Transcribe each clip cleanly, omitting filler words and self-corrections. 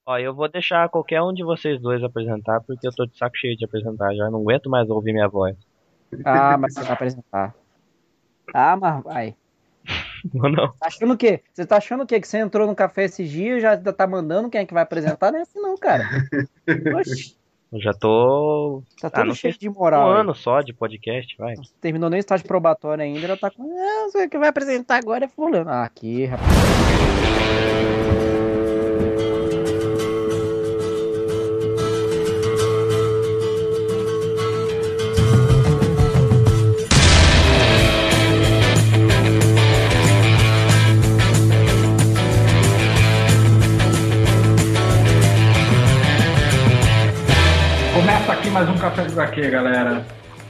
Ó, eu vou deixar qualquer um de vocês dois apresentar, porque eu tô de saco cheio de apresentar já. Não aguento mais ouvir minha voz. Ah, mas você vai apresentar. Ah, mas vai. Não, não. Tá achando o quê? Você tá achando o quê? Que você entrou no café esses dias e já tá mandando quem é que vai apresentar? Não é assim não, cara. Oxi, Eu já tô. tá Ah, todo não sei cheio se de um moral aí. ano só de podcast, vai. Não terminou nem o estágio probatório ainda, já tá com. Ah, você que vai apresentar agora é fulano. Ah, aqui, rapaz. Começa aqui mais um Café do HQ, galera.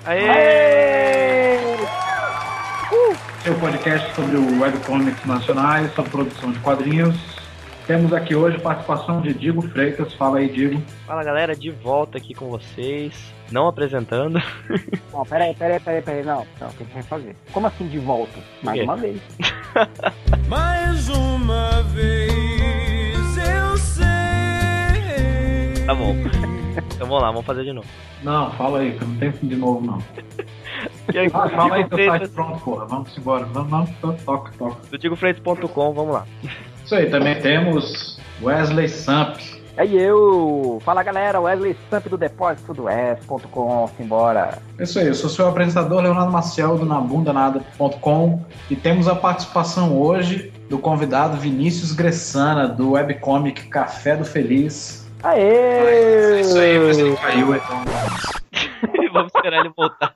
Aê! Seu podcast sobre o webcomics nacionais, sobre produção de quadrinhos. Temos aqui hoje a participação de Digo Freitas. Fala aí, Digo. Fala galera, de volta aqui com vocês. Não apresentando. Não, peraí. Não, o que a gente vai fazer? Como assim de volta? Mais quê? uma vez. Mais uma vez eu sei. Tá bom. Então vamos lá, vamos fazer de novo. Não, fala aí, que eu não tenho de novo, não. E aí, Fala aí, Digo teu site Freitas, pronto, porra. Vamos embora. Vamos, toca. do DigoFreitas.com, vamos lá. Isso aí, também temos Wesley Samp. Aí eu. Fala galera, Wesley Stamp do Depósito do S.com. Simbora. Isso aí, eu sou seu apresentador, Leonardo Maciel, do nabundanada.com. E temos a participação hoje do convidado Vinícius Gressana, do webcomic Café do Feliz. Aê! É isso aí, mas ele caiu, então. Vamos esperar ele voltar.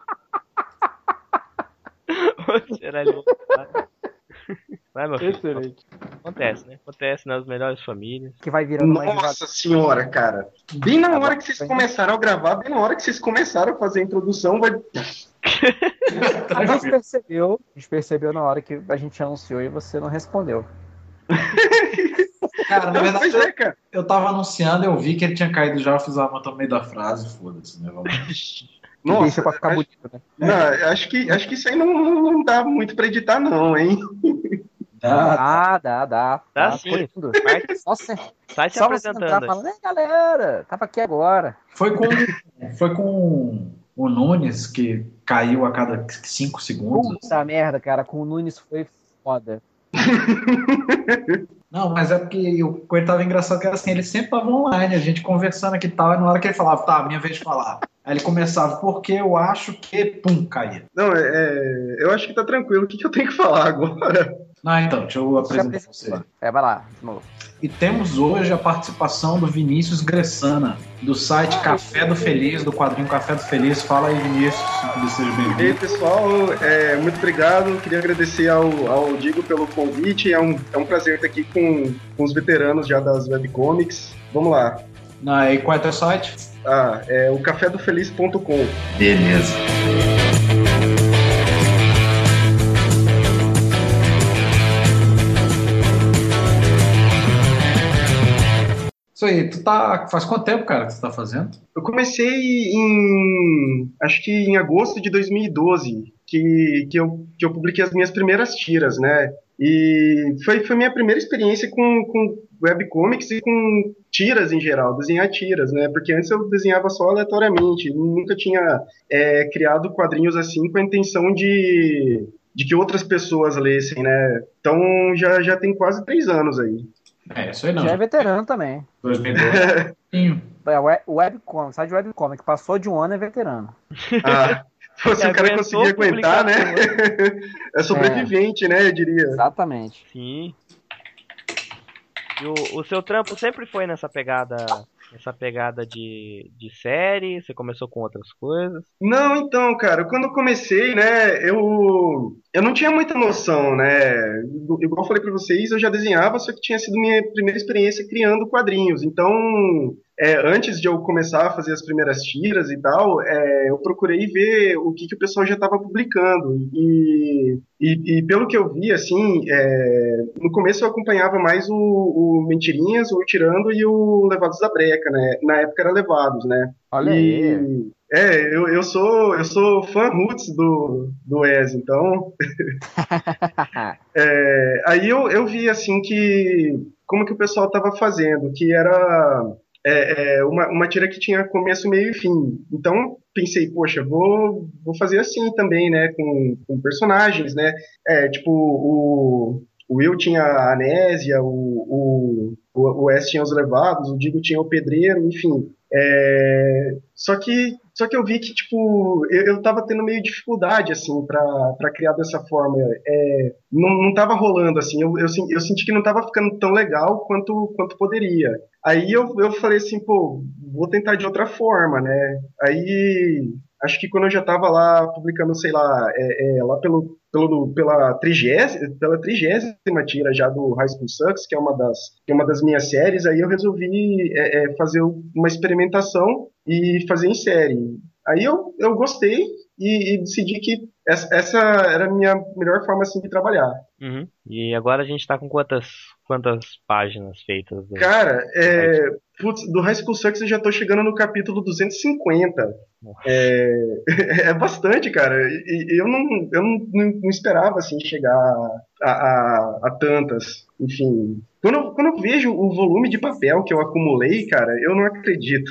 Vamos esperar ele voltar. Vai, meu filho. Excelente. Acontece, né? Acontece nas melhores famílias. Que vai virando mais devagar. Nossa senhora, cara. Bem na hora que vocês começaram a gravar, bem na hora que vocês começaram a fazer a introdução, vai. A gente percebeu na hora que a gente anunciou e você não respondeu. Cara, na verdade, Pois é, cara. eu tava anunciando, eu vi que ele tinha caído já, eu fiz a nota no meio da frase, foda-se, né? Vamos. Deixa Nossa, pra ficar bonito, né? não, acho que isso aí não dá muito pra editar, não, hein? Ah, Dá. Tá sim. Tudo. Vai, Só você, sai se só você entrar apresentando. falando, galera, tava aqui agora. foi com o Nunes, que caiu a cada 5 segundos. Puta merda, cara, com o Nunes foi foda. Não, mas é porque o coisa tava engraçado que era assim, ele sempre tava online, a gente conversando aqui e tal, e na hora que ele falava, tá, minha vez de falar. Aí ele começava, porque eu acho que, pum, caía. Não, eu acho que tá tranquilo. O que eu tenho que falar agora? Não, então, deixa eu apresentar você. Vai lá, de novo. E temos hoje a participação do Vinícius Gressana, do site Café do Feliz, do quadrinho Café do Feliz. Fala aí, Vinícius, seja E aí, bem-vindo. pessoal, muito obrigado. Queria agradecer ao Digo pelo convite. É um prazer estar aqui com os veteranos já das webcomics. Vamos lá. E qual é teu site? É o cafedofeliz.com. Beleza. Isso aí, faz quanto tempo, cara, que tu tá fazendo? Eu comecei acho que em agosto de 2012, que eu publiquei as minhas primeiras tiras, né? E foi minha primeira experiência com webcomics e com tiras em geral, desenhar tiras, né? Porque antes eu desenhava só aleatoriamente, nunca tinha criado quadrinhos assim com a intenção de que outras pessoas lessem, né? Então já tem quase 3 anos aí. Isso aí não. Já é veterano também. 2012. O webcomic, sai de webcomic, passou de um ano é veterano. Se o cara conseguir aguentar, né? É sobrevivente, né? Eu diria. Exatamente. Sim. E o seu trampo sempre foi nessa pegada de série? Você começou com outras coisas? Não, então, cara, quando eu comecei, né, eu não tinha muita noção, né? Igual eu falei pra vocês, eu já desenhava, só que tinha sido minha primeira experiência criando quadrinhos. Então, antes de eu começar a fazer as primeiras tiras e tal, eu procurei ver o que o pessoal já estava publicando. E pelo que eu vi, assim, no começo eu acompanhava mais o Mentirinhas, o Tirando e o Levados da Breca, né? Na época era Levados, né? Olha aí. Eu sou fã roots do Wes, então. Aí eu vi assim que como que o pessoal estava fazendo, que era uma tira que tinha começo, meio e fim. Então pensei, poxa, vou fazer assim também, né, com personagens, né, tipo, o Will tinha a Anésia, o Wes tinha os Levados, o Digo tinha o Pedreiro, enfim. Só que eu vi que, tipo, eu tava tendo meio dificuldade, assim, pra criar dessa forma. Não tava rolando, assim, eu senti que não tava ficando tão legal quanto poderia. Aí eu falei assim, pô, vou tentar de outra forma, né? Aí, acho que quando eu já tava lá publicando, sei lá, lá pela 30ª tira já do High School Sucks, que é uma das minhas séries, aí eu resolvi fazer uma experimentação e fazer em série. Aí eu gostei e decidi que essa era a minha melhor forma assim de trabalhar. Uhum. E agora a gente tá com quantas páginas feitas do Cara, site? putz, do High School Sucks eu já tô chegando no capítulo 250. Nossa. É bastante, cara. E eu não esperava assim chegar a tantas. Enfim, quando eu vejo o volume de papel que eu acumulei, cara, eu não acredito.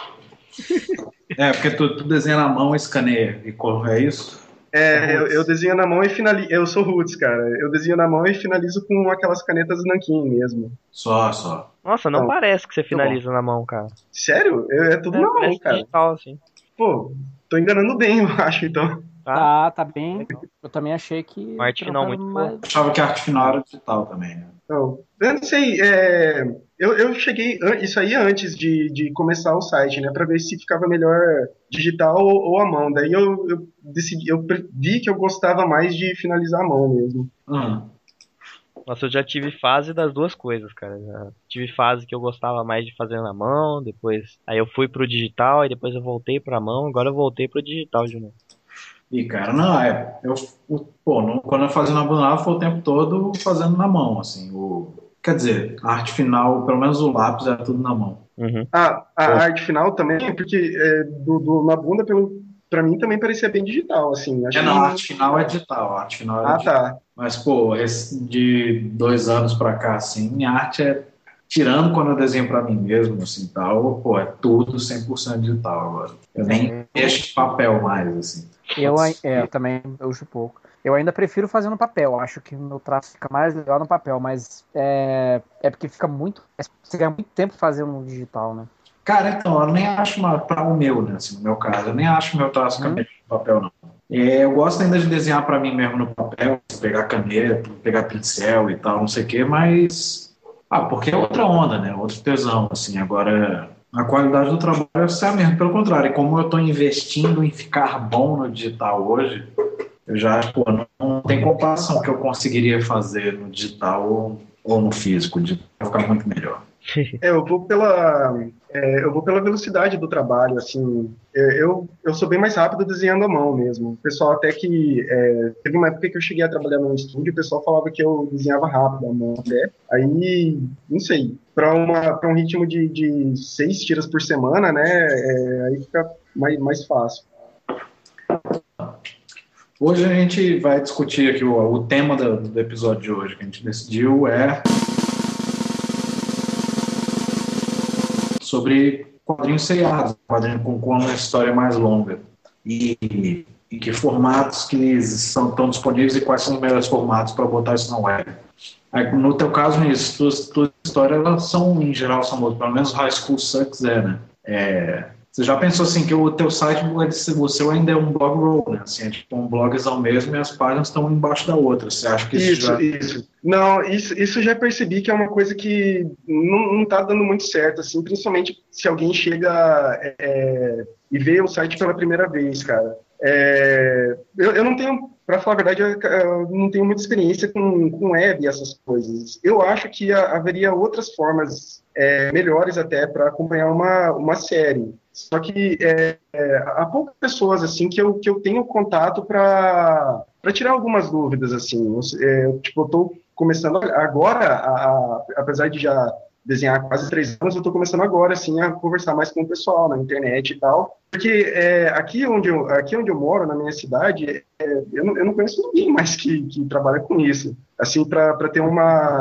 Porque tu desenha na mão, escaneia e corre, é isso? Eu desenho na mão e finalizo. Eu sou roots, cara. Eu desenho na mão e finalizo com aquelas canetas nanquim mesmo. Só. Nossa, não Então, parece que você bom. finaliza na mão, cara. Sério? É tudo na mão, Parece cara. digital, assim. Pô, tô enganando bem, eu acho, então. Tá bem. Eu também achei que Uma arte final muito boa. Achava que a arte final era digital também, né? Não, eu não sei, eu cheguei isso aí antes de começar o site, né, para ver se ficava melhor digital ou à mão. Daí eu decidi, vi que eu gostava mais de finalizar à mão mesmo. Nossa, eu já tive fase das duas coisas, cara. Já tive fase que eu gostava mais de fazer na mão, depois aí eu fui pro digital, aí depois eu voltei pra mão, agora eu voltei pro digital de novo. E, cara, não, quando eu fazia na Bunava, foi o tempo todo fazendo na mão, assim. Quer dizer, a arte final, pelo menos o lápis, era tudo na mão. Uhum. A arte final também, porque na bunda, pra mim, também parecia bem digital, assim. Acho Não, a arte final é digital, a arte final é digital. Tá. Mas, pô, de 2 anos pra cá, assim, minha arte tirando quando eu desenho pra mim mesmo, assim, tal, pô, é tudo 100% digital agora. Eu nem mexo de papel mais, assim. Eu também uso pouco. Eu ainda prefiro fazer no papel. Acho que o meu traço fica mais legal no papel, mas é porque fica muito. Você ganha muito tempo fazendo no digital, né? Cara, então, eu nem acho para o meu, né, assim, no meu caso, eu nem acho o meu traço ficar melhor no papel, não. Eu gosto ainda de desenhar para mim mesmo no papel, pegar caneta, pegar pincel e tal, não sei o quê, mas. Porque é outra onda, né? Outro tesão, assim. Agora, a qualidade do trabalho é essa mesmo, pelo contrário. Como eu estou investindo em ficar bom no digital hoje, eu já acho, pô, não tem comparação que eu conseguiria fazer no digital ou no físico. O digital vai ficar muito melhor. Eu vou pela velocidade do trabalho, assim. Eu sou bem mais rápido desenhando à mão mesmo. O pessoal até que teve uma época que eu cheguei a trabalhar num estúdio, o pessoal falava que eu desenhava rápido à mão até. Aí, não sei, para um ritmo de 6 tiras por semana, né? Aí fica mais fácil. Hoje a gente vai discutir aqui o tema do episódio de hoje que a gente decidiu sobre quadrinhos seriados, quadrinho com uma história mais longa. E que formatos que estão disponíveis e quais são os melhores formatos para botar isso na web. Aí, no teu caso, tuas histórias, elas são, em geral, são boas. Pelo menos High School Sucks né? Você já pensou assim que o teu site, o seu ainda é um blog roll, né? Assim, é tipo um blogzão mesmo e as páginas estão um embaixo da outra. Você acha que isso? Não, isso já percebi que é uma coisa que não tá dando muito certo, assim, principalmente se alguém chega e vê o site pela primeira vez, cara. Eu não tenho, para falar a verdade, eu não tenho muita experiência com web e essas coisas. Eu acho que haveria outras formas melhores até para acompanhar uma série. Só que há poucas pessoas assim que eu tenho contato para tirar algumas dúvidas assim. Eu estou começando agora, apesar de já desenhar há quase 3 anos, eu estou começando agora assim a conversar mais com o pessoal na internet e tal, porque aqui onde eu moro, na minha cidade, eu não conheço ninguém mais que trabalha com isso, assim, para ter uma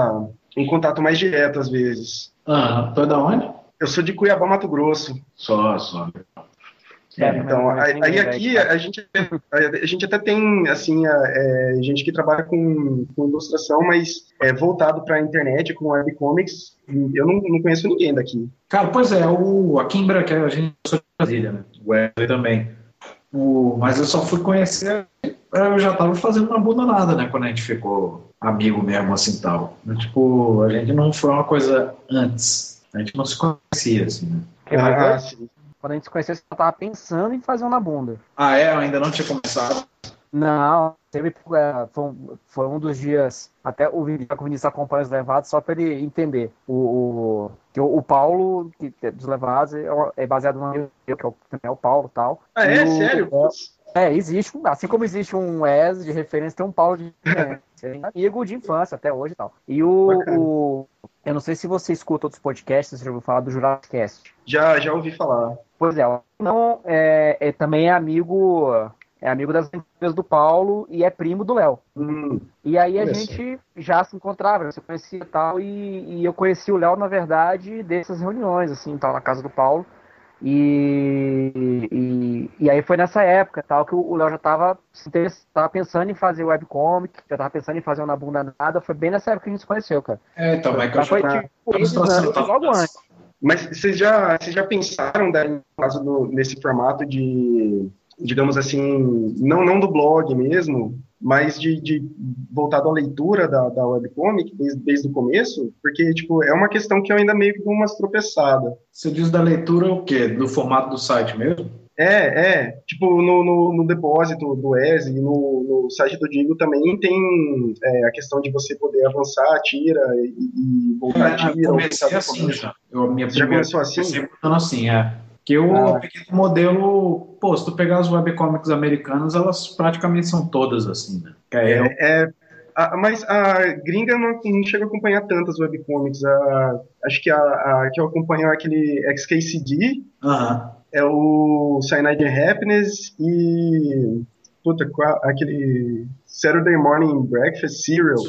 um contato mais direto às vezes. Tô da onde? Eu sou de Cuiabá, Mato Grosso. Só. Então, aí aqui a gente até tem, assim, gente que trabalha com ilustração, mas é voltado para a internet, com webcomics. Eu não conheço ninguém daqui. Cara, pois é, aqui em Brasília, a gente sou de Brasília, né? O Wesley também. Mas eu só fui conhecer, eu já tava fazendo uma bunda nada, né? Quando a gente ficou amigo mesmo, assim, tal. Tipo, a gente não foi uma coisa antes. A gente não se conhecia, assim, né? Sim. Quando a gente se conheceu, você tava pensando em fazer uma bunda. Eu ainda não tinha começado. Não, foi um dos dias, até o Vinícius acompanha os levados, só para ele entender. Que o Paulo, que é dos levados, é baseado no amigo meu, que é o Paulo e tal. Sério? Existe, assim como existe um Wes de referência, tem um Paulo de referência. Amigo de infância até hoje e tal. E eu não sei se você escuta outros podcasts, você já ouviu falar do Jurassic Cast. Já ouvi falar. Pois é, não, também é amigo das aventuras do Paulo e é primo do Léo. E aí a gente já se encontrava, se conhecia e tal, e eu conheci o Léo, na verdade, dessas reuniões, assim, tal, na casa do Paulo. E aí foi nessa época, tal, que o Léo já tava pensando em fazer webcomic, já tava pensando em fazer uma bunda nada, foi bem nessa época que a gente se conheceu, cara. Então, vai que eu foi logo antes. Mas vocês já pensaram, no caso nesse formato de, digamos assim, não do blog mesmo, mas de voltado à leitura da webcomic desde o começo? Porque, tipo, é uma questão que eu ainda meio que dou umas tropeçadas. Você diz da leitura o quê? Do formato do site mesmo? Tipo, no depósito do ESE e no site do Digo também tem a questão de você poder avançar, tira e voltar, tira. Eu comecei assim já. Já começou assim? Assim, que eu peguei o modelo, se tu pegar as webcomics americanas, elas praticamente são todas assim, né? Mas a gringa não chega a acompanhar tantas webcomics. Acho que a que eu acompanho é aquele XKCD, é o Cyanide and Happiness e aquele Saturday Morning Breakfast Cereal,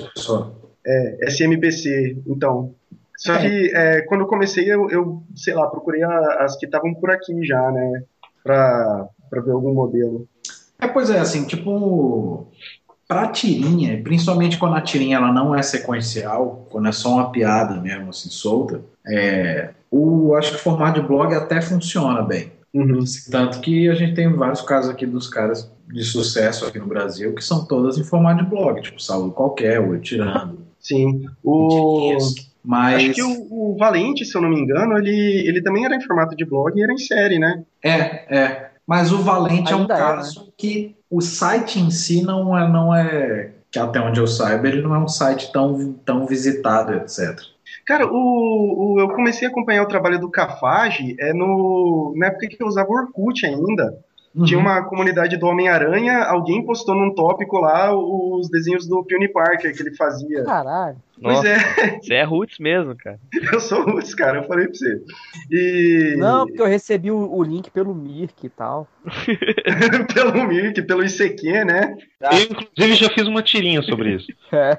SMBC. Então, só que quando eu comecei, eu sei lá, procurei as que estavam por aqui já, né, pra ver algum modelo. Pois é, assim, tipo, pra tirinha, principalmente quando a tirinha ela não é sequencial, quando é só uma piada mesmo, assim, solta, acho que o formato de blog até funciona bem. Tanto que a gente tem vários casos aqui dos caras de sucesso aqui no Brasil que são todas em formato de blog, tipo Saulo Qualquer, o Eu Tirando. Sim. Mas... Acho que o Valente, se eu não me engano, ele também era em formato de blog e era em série, né? Mas o Valente ainda é um caso, né? Que o site em si não é, que até onde eu saiba, ele não é um site tão visitado, etc. Cara, eu comecei a acompanhar o trabalho do Cafage na época que eu usava o Orkut ainda. Tinha uma comunidade do Homem-Aranha, alguém postou num tópico lá os desenhos do Peony Parker que ele fazia. Caralho. Pois Nossa, você é roots mesmo, cara. Eu sou roots, cara, eu falei pra você. Não, porque eu recebi o link pelo Mirk e tal. Pelo Mirk, pelo ICQ, né? Eu, inclusive, já fiz uma tirinha sobre isso.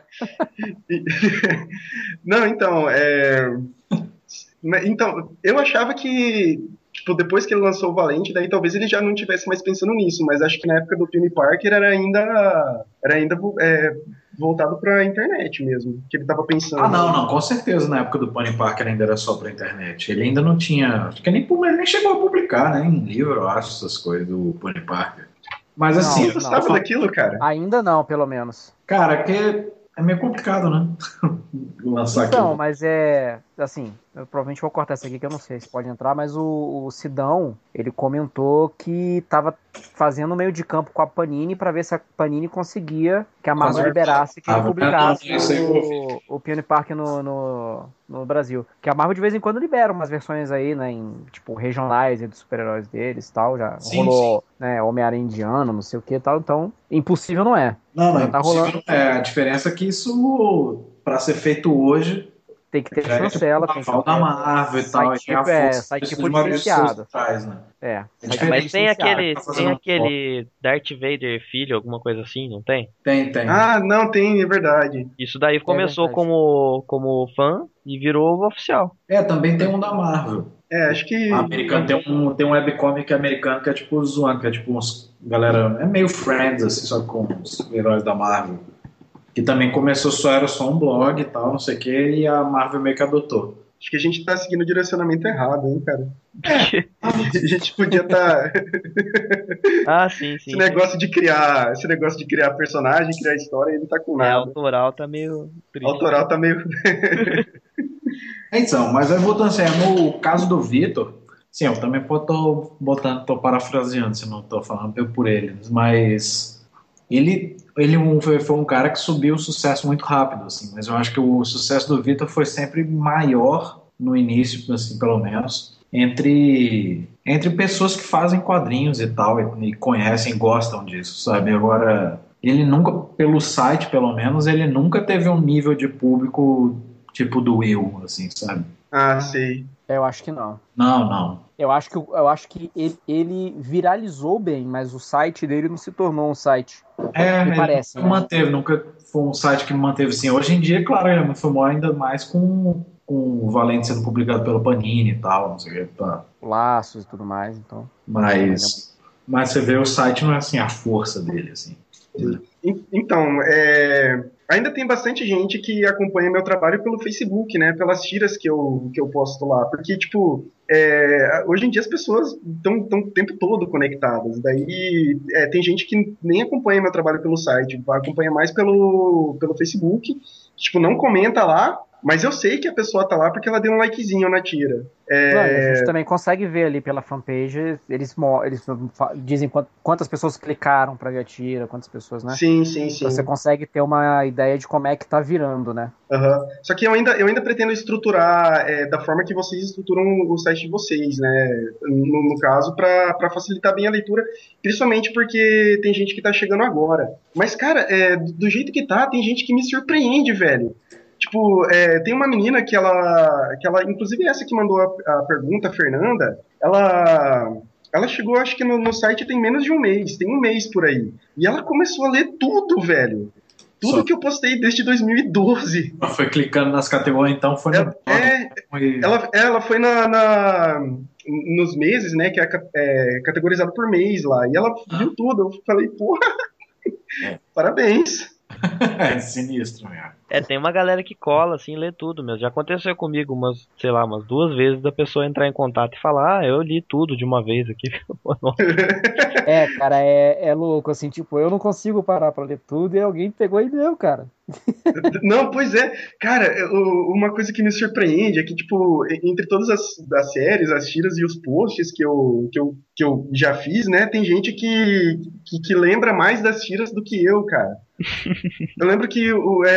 Não, então, Então, eu achava que, tipo, depois que ele lançou o Valente, daí talvez ele já não estivesse mais pensando nisso, mas acho que na época do Peony Parker era ainda voltado pra internet mesmo, que ele tava pensando. Não, com certeza na época do Peony Parker ainda era só pra internet. Ele ainda não tinha, acho que ele nem chegou a publicar, né, em livro, eu acho, essas coisas do Peony Parker. Mas assim... Você sabe daquilo, cara? Ainda não, pelo menos. Cara, que é meio complicado, né? Lançar aquilo. Então, mas assim, eu provavelmente vou cortar isso aqui que eu não sei se pode entrar, mas o Sidão, ele comentou que tava fazendo meio de campo com a Panini pra ver se a Panini conseguia que a Marvel liberasse que ele publicasse o Peony Parker no Brasil. Que a Marvel de vez em quando libera umas versões aí, né, em, tipo, regionais dos super-heróis deles e tal, já rolou, né, Homem-Aranha Indiano, não sei o que e tal, então impossível não é. Não, tá rolando. A diferença é que isso, pra ser feito hoje, tem que ter Já é tipo chancela, uma tem que pau da ter Marvel e tal, e tem a força sai desses tipo Maurício de licenciado. trás, né? Sai Mas tipo tem licenciado. aquele, Tá tem fazendo aquele Darth Vader filho, alguma coisa assim, não tem? Tem. Ah, não, tem, é verdade. Isso daí É começou verdade. como fã e virou oficial. Também tem um da Marvel. Acho que. A americana tem um webcomic americano que é tipo zoando, que é tipo uns galera. É meio Friends, assim, só com os heróis da Marvel. Que também começou era só um blog e tal, não sei o que, e a Marvel meio que adotou. Acho que a gente tá seguindo o direcionamento errado, hein, cara? A gente podia estar. Ah, sim, Esse sim. negócio de criar personagem, criar história, ele não tá com nada. Autoral tá meio triste. Autoral tá meio. Então, mas aí voltando assim, no caso do Vitor, sim, eu também tô parafraseando, se não tô falando por ele, mas ele foi um cara que subiu o sucesso muito rápido, assim, mas eu acho que o sucesso do Vitor foi sempre maior no início, assim, pelo menos, entre pessoas que fazem quadrinhos e tal, e conhecem, gostam disso, sabe? Agora, ele nunca, pelo site pelo menos, ele nunca teve um nível de público tipo do Will, assim, sabe? Ah, sei. Eu acho que não. Não. Eu acho que ele viralizou bem, mas o site dele não se tornou um site. Me parece, nunca manteve, nunca foi um site que manteve assim. Hoje em dia, claro, ele é muito famoso ainda mais com o Valente sendo publicado pelo Panini e tal, não sei o que, tá. Laços e tudo mais, então. Mas você vê o site não é assim a força dele, assim. Então, ainda tem bastante gente que acompanha meu trabalho pelo Facebook, né? Pelas tiras que eu posto lá. Porque, tipo, hoje em dia as pessoas estão o tempo todo conectadas. Daí tem gente que nem acompanha meu trabalho pelo site, acompanha mais pelo Facebook. Tipo, não comenta lá, mas eu sei que a pessoa tá lá porque ela deu um likezinho na tira. Não, e a gente também consegue ver ali pela fanpage, eles dizem quantas pessoas clicaram pra ver a tira, quantas pessoas, né? Sim. Então você consegue ter uma ideia de como é que tá virando, né? Uhum. Só que eu ainda pretendo estruturar da forma que vocês estruturam o site de vocês, né? No caso, para facilitar bem a leitura, principalmente porque tem gente que tá chegando agora. Mas, cara, do jeito que tá, tem gente que me surpreende, velho. Tipo, tem uma menina que ela, inclusive essa que mandou a pergunta, a Fernanda, ela chegou, acho que no site tem menos de um mês, tem um mês por aí. E ela começou a ler tudo, velho. Tudo que eu postei desde 2012. Ela foi clicando nas categorias, então foi no ela foi nos meses, né, que é categorizado por mês lá. E ela viu tudo. Eu falei, porra, parabéns. É sinistro, mesmo. Tem uma galera que cola, assim, lê tudo mesmo. Já aconteceu comigo umas 2 vezes da pessoa entrar em contato e falar, eu li tudo de uma vez aqui. Cara, é louco, assim, tipo, eu não consigo parar pra ler tudo e alguém pegou e leu, cara. Não, pois é. Cara, uma coisa que me surpreende é que, tipo, entre todas as séries, as tiras e os posts que eu já fiz, né, tem gente que lembra mais das tiras do que eu, cara. Eu lembro que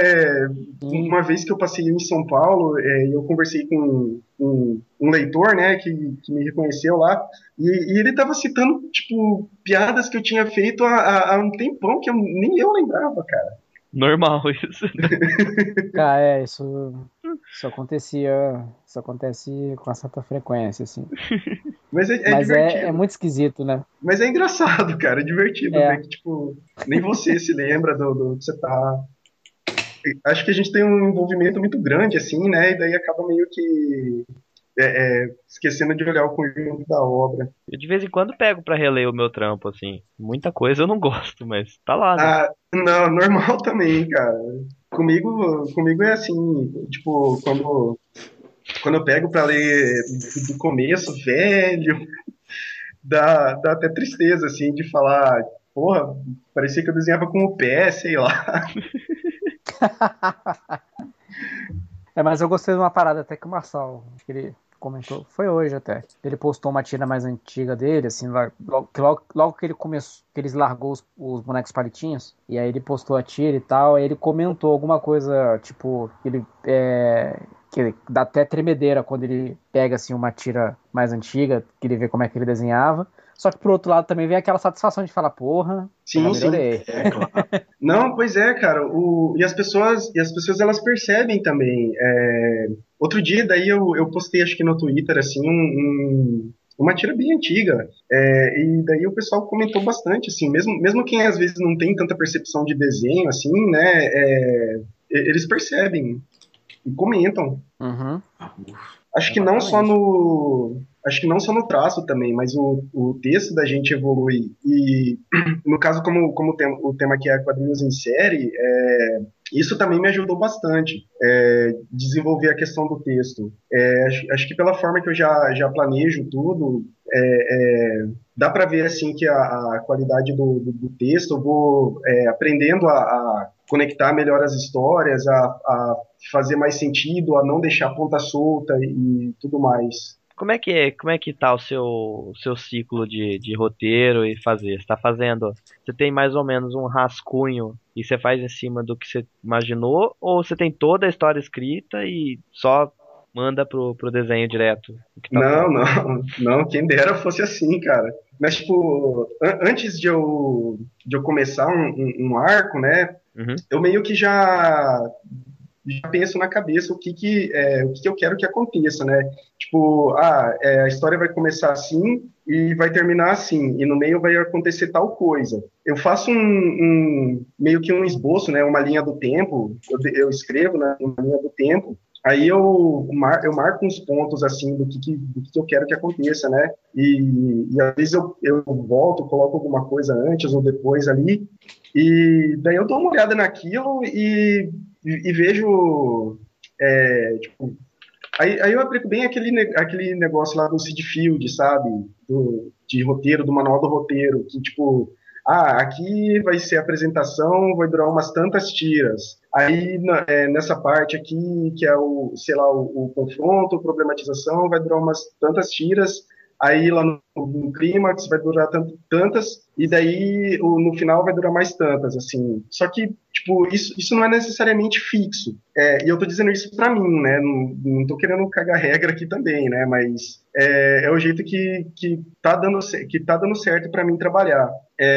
uma vez que eu passei em São Paulo, eu conversei com um leitor, né, que me reconheceu lá, e ele tava citando, tipo, piadas que eu tinha feito há um tempão que nem eu lembrava, cara. Normal isso. Cara, isso acontecia. Isso acontece com uma certa frequência, assim. Mas divertido. É muito esquisito, né? Mas é engraçado, cara. É divertido ver que, tipo, nem você se lembra do que você tá. Acho que a gente tem um envolvimento muito grande, assim, né? E daí acaba meio que esquecendo de olhar o conjunto da obra. Eu de vez em quando pego pra reler o meu trampo, assim. Muita coisa eu não gosto, mas tá lá, né? Não, normal também, cara. Comigo é assim, tipo, quando eu pego pra ler do começo, velho, dá até tristeza, assim, de falar, porra, parecia que eu desenhava com o pé, sei lá. Mas eu gostei de uma parada até que o Marçal, acho que ele comentou, foi hoje até. Ele postou uma tira mais antiga dele, assim, logo que ele começou, que eles largou os bonecos palitinhos, e aí ele postou a tira e tal, aí ele comentou alguma coisa, tipo, que dá até tremedeira quando ele pega, assim, uma tira mais antiga, que ele vê como é que ele desenhava, Só que por outro lado também vem aquela satisfação de falar, porra, Sim, já sim. melhorei. Claro. Não, pois é, cara. E as pessoas elas percebem também. Outro dia, daí eu postei, acho que no Twitter, assim, uma tira bem antiga. E daí o pessoal comentou bastante, assim, mesmo quem às vezes não tem tanta percepção de desenho, assim, né? Eles percebem e comentam. Uhum. Acho que não só Exatamente. acho que não só no traço também, mas o texto da gente evolui. E no caso, como o tema que é quadrinhos em série, isso também me ajudou bastante, desenvolver a questão do texto. Acho que pela forma que eu já planejo tudo, dá para ver assim que a qualidade do texto, eu vou aprendendo a conectar melhor as histórias, a fazer mais sentido, a não deixar ponta solta e tudo mais. Como é que tá o seu ciclo de roteiro e fazer? Você tem mais ou menos um rascunho e você faz em cima do que você imaginou, ou você tem toda a história escrita e só manda pro desenho direto o que tá Não, pronto? não, quem dera fosse assim, cara. Mas, tipo, antes de eu começar um arco, né, Uhum. eu meio que já penso na cabeça o que eu quero que aconteça, né? Tipo, a história vai começar assim e vai terminar assim, e no meio vai acontecer tal coisa. Eu faço meio que um esboço, né? Uma linha do tempo, eu escrevo, né, uma linha do tempo. Aí eu marco uns pontos assim do que eu quero que aconteça, né? E às vezes eu volto, coloco alguma coisa antes ou depois ali, e daí eu dou uma olhada naquilo e vejo. Tipo, aí eu aplico bem aquele negócio lá do Seed Field, sabe? De roteiro, do manual do roteiro, que tipo, aqui vai ser a apresentação, vai durar umas tantas tiras. Aí nessa parte aqui, que é sei lá, o confronto, problematização, vai durar umas tantas tiras. Aí lá no clímax vai durar tantas, e daí no final vai durar mais tantas, assim. Só que, tipo, isso não é necessariamente fixo. E eu tô dizendo isso pra mim, né? Não tô querendo cagar regra aqui também, né? Mas é o jeito que tá dando certo pra mim trabalhar.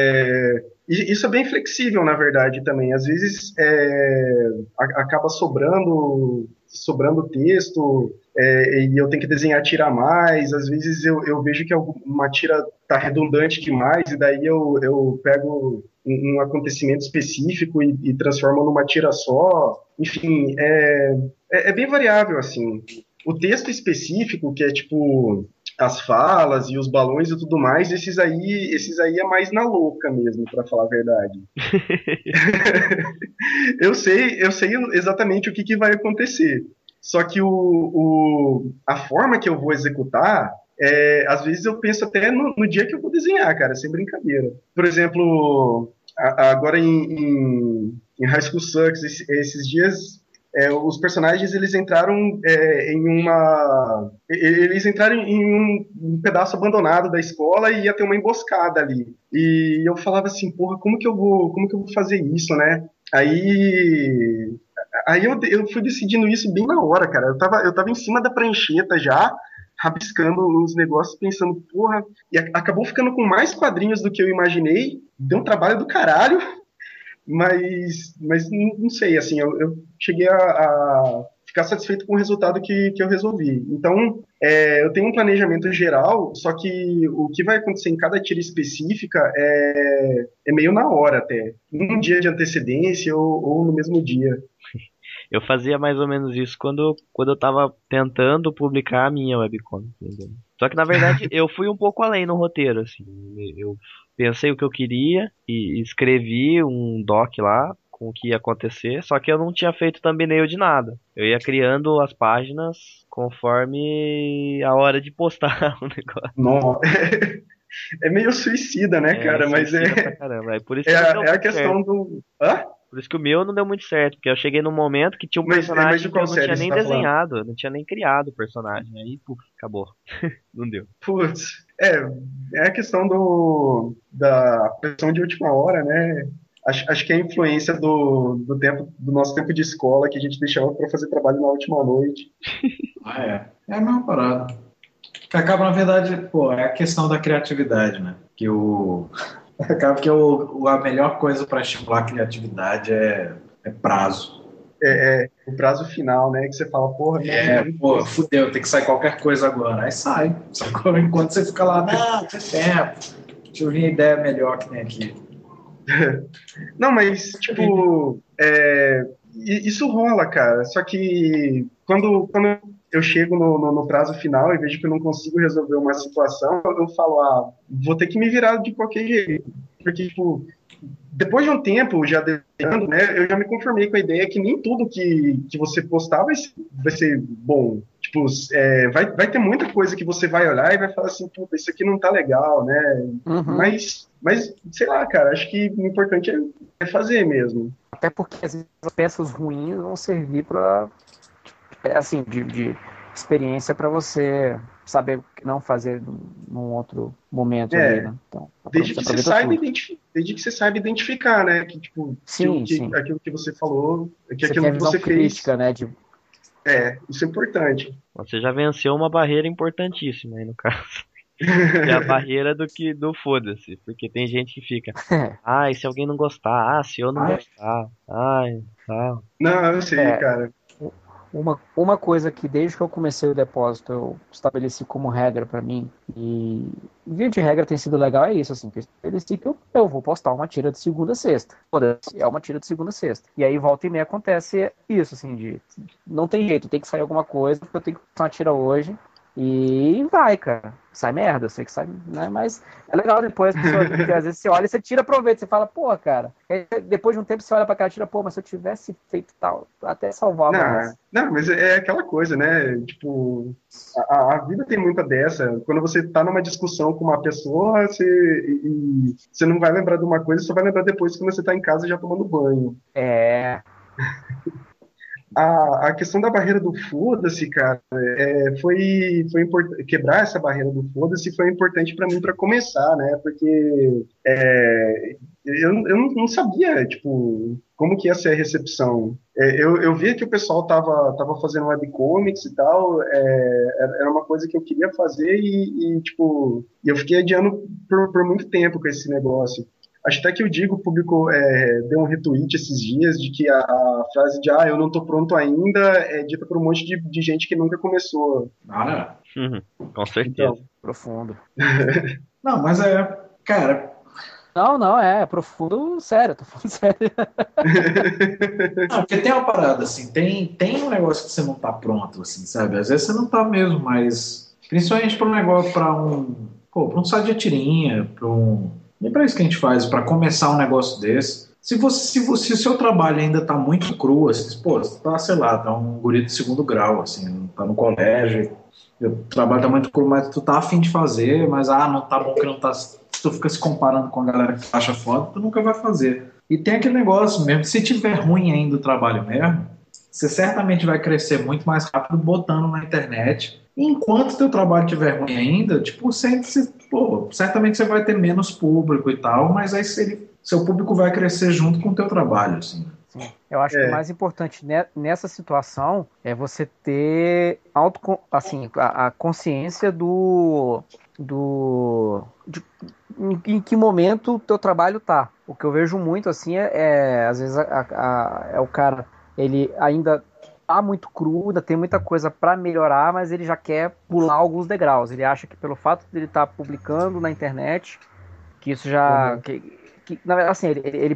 E isso é bem flexível, na verdade, também. Às vezes acaba sobrando texto, e eu tenho que desenhar tira a mais. Às vezes eu vejo que uma tira tá redundante demais, e daí eu pego um acontecimento específico e transformo numa tira só. Enfim, é bem variável, assim. O texto específico, que é tipo as falas e os balões e tudo mais, esses aí é mais na louca mesmo, para falar a verdade. Eu sei exatamente o que vai acontecer. Só que a forma que eu vou executar, às vezes eu penso até no dia que eu vou desenhar, cara, sem brincadeira. Por exemplo, agora em High School Sucks, esses dias, os personagens eles entraram eles entraram em um pedaço abandonado da escola e ia ter uma emboscada ali. E eu falava assim, porra, como que eu vou fazer isso, né? Aí eu fui decidindo isso bem na hora, cara. Eu tava em cima da prancheta já, rabiscando os negócios, pensando, porra, e acabou ficando com mais quadrinhos do que eu imaginei. Deu um trabalho do caralho, mas não sei, assim, eu cheguei a ficar satisfeito com o resultado que eu resolvi. Então, eu tenho um planejamento geral, só que o que vai acontecer em cada tira específica é meio na hora até. Um dia de antecedência ou no mesmo dia. Eu fazia mais ou menos isso quando eu tava tentando publicar a minha webcomic, entendeu? Só que na verdade eu fui um pouco além no roteiro, assim. Eu pensei o que eu queria e escrevi um doc lá com o que ia acontecer, só que eu não tinha feito thumbnail de nada. Eu ia criando as páginas conforme a hora de postar o negócio. Não, é meio suicida, né, É, cara? Mas suicida pra caramba. É por isso é, que não a, deu é a muito certo. questão do. Hã? Por isso que o meu não deu muito certo, porque eu cheguei num momento que tinha um Mas de personagem que qual eu não tinha série você nem tá falando? desenhado, eu não tinha nem criado o personagem. Aí, puf, acabou. Não deu. Putz, é a questão da pressão de última hora, né? Acho que é a influência do nosso tempo de escola, que a gente deixava para fazer trabalho na última noite. É a mesma parada. Que acaba, na verdade, pô, é a questão da criatividade, né? Que o... Acaba que a melhor coisa para estimular a criatividade é prazo. O prazo final, né? Que você fala, porra, Pô, fudeu, tem que sair qualquer coisa agora. Aí sai. Sacou? Enquanto você fica lá, não, tem tempo. Deixa eu ver a ideia melhor que tem aqui. Não, mas, tipo, isso rola, cara. Só que quando eu chego no prazo final e vejo que eu não consigo resolver uma situação, eu falo, vou ter que me virar de qualquer jeito. Porque, tipo, depois de um tempo já desenhando, né, eu já me conformei com a ideia que nem tudo que você postar vai ser bom. Tipo, vai ter muita coisa que você vai olhar e vai falar assim, puta, isso aqui não tá legal, né? Uhum. Mas, sei lá, cara, acho que o importante é fazer mesmo. Até porque às vezes as peças ruins vão servir para, assim, de experiência para você saber o que não fazer num outro momento ali, né? Então, desde que você saiba identificar, né? Que, tipo, sim. aquilo que você falou, que você aquilo tem a que visão você crítica, fez. né? Isso é importante. Você já venceu uma barreira importantíssima aí no caso. Que é a barreira do foda-se. Porque tem gente que fica, e se alguém não gostar? Se eu não gostar? Tal. Não, eu sei, cara. Uma coisa que desde que eu comecei o depósito eu estabeleci como regra pra mim, e via de regra tem sido legal, é isso, assim, que eu estabeleci que eu vou postar uma tira de segunda a sexta. É uma tira de segunda a sexta. E aí volta e meia acontece isso, assim, não tem jeito, tem que sair alguma coisa, porque eu tenho que postar uma tira hoje. E vai, cara. Sai merda, eu sei que sai, né? Mas é legal depois, porque às vezes você olha e você tira proveito, você fala, porra, cara. Aí, depois de um tempo você olha pra aquela tira, pô, mas se eu tivesse feito tal, até salvava. Não, mas é aquela coisa, né? Tipo, a vida tem muita dessa. Quando você tá numa discussão com uma pessoa, você não vai lembrar de uma coisa, você vai lembrar depois quando você tá em casa já tomando banho. A questão da barreira do foda-se, cara, foi importante. Quebrar essa barreira do foda-se foi importante para mim para começar, né? Porque eu não sabia, tipo, como que ia ser a recepção. Eu via que o pessoal tava fazendo webcomics e tal, era uma coisa que eu queria fazer tipo, eu fiquei adiando por muito tempo com esse negócio. Acho até que o Digo publicou, deu um retweet esses dias de que a frase de eu não tô pronto ainda é dita por um monte de gente que nunca começou. Com certeza. Então, profundo. Não, mas cara... Não, é profundo, sério, tô falando sério. Não, porque tem uma parada, assim, tem um negócio que você não tá pronto, assim, sabe? Às vezes você não tá mesmo, mas... Principalmente para um negócio, para um site de tirinha, e para isso que a gente faz, para começar um negócio desse. Se o seu trabalho ainda tá muito cru, assim, pô, você tá, sei lá, tá um guri de segundo grau, assim, tá no colégio, o trabalho tá muito cru, mas tu tá afim de fazer, mas não tá bom que não tá... Se tu fica se comparando com a galera que acha foda, tu nunca vai fazer. E tem aquele negócio mesmo, se tiver ruim ainda o trabalho mesmo, você certamente vai crescer muito mais rápido botando na internet. Enquanto o teu trabalho estiver ruim ainda, tipo, certamente você vai ter menos público e tal, mas aí seu público vai crescer junto com o teu trabalho, assim. Sim. Eu acho que o mais importante nessa situação é você ter a consciência em que momento o teu trabalho tá. O que eu vejo muito assim às vezes é o cara, ele ainda tá muito cru, ainda tem muita coisa para melhorar, mas ele já quer pular alguns degraus. Ele acha que pelo fato de ele estar publicando na internet, que isso já na verdade, assim,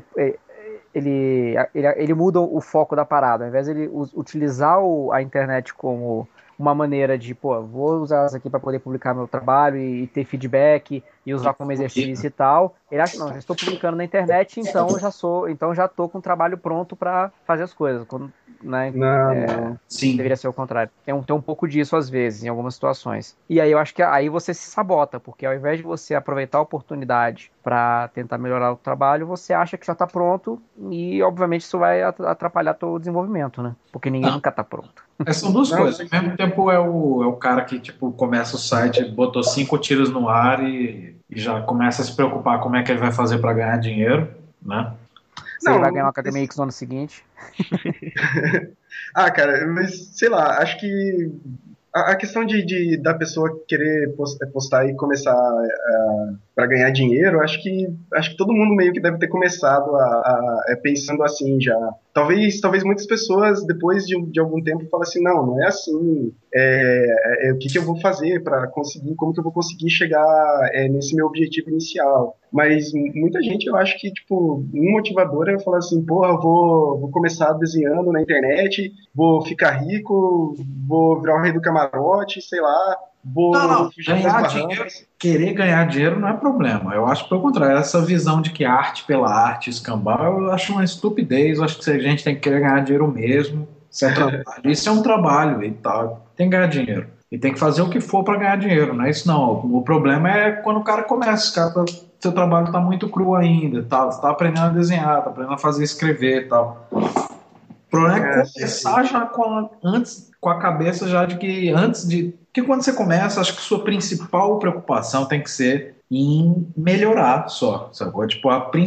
ele muda o foco da parada. Ao invés de ele utilizar a internet como uma maneira de, vou usar isso aqui para poder publicar meu trabalho e ter feedback e usar como exercício e tal, ele acha, não, já estou publicando na internet, então já tô com o trabalho pronto para fazer as coisas. Né? Não. Sim. Deveria ser o contrário. Tem um pouco disso às vezes, em algumas situações. E aí eu acho que aí você se sabota, porque ao invés de você aproveitar a oportunidade para tentar melhorar o trabalho, você acha que já está pronto e obviamente isso vai atrapalhar todo o desenvolvimento, né? Porque ninguém nunca está pronto. São duas coisas. Ao mesmo tempo é o cara que tipo começa o site, botou 5 tiros no ar e já começa a se preocupar como é que ele vai fazer para ganhar dinheiro, né? Ele vai ganhar uma Academia X no ano seguinte. Cara, mas sei lá, acho que a questão da pessoa querer postar e começar para ganhar dinheiro, acho que todo mundo meio que deve ter começado pensando assim já. Talvez muitas pessoas, depois de algum tempo, falem assim, não é assim. O que eu vou fazer para conseguir, como que eu vou conseguir chegar nesse meu objetivo inicial. Mas muita gente, eu acho que, tipo, um motivador é falar assim, porra, eu vou começar desenhando na internet, vou ficar rico, vou virar o rei do camarote, sei lá, vou Não, fugir das ganhar dinheiro, barrancas. querer ganhar dinheiro não é problema. Eu acho pelo contrário, essa visão de que arte pela arte, escambau, eu acho uma estupidez. Eu acho que a gente tem que querer ganhar dinheiro mesmo. Isso é um trabalho, isso é um trabalho e tal. Tem que ganhar dinheiro. E tem que fazer o que for para ganhar dinheiro, não é isso não. O problema é quando o cara começa, seu trabalho está muito cru ainda, tá? Você está aprendendo a desenhar, está aprendendo a fazer escrever e tal. O problema é começar já com a cabeça já de que antes de. Porque quando você começa, acho que sua principal preocupação tem que ser em melhorar só, sacou? Tipo,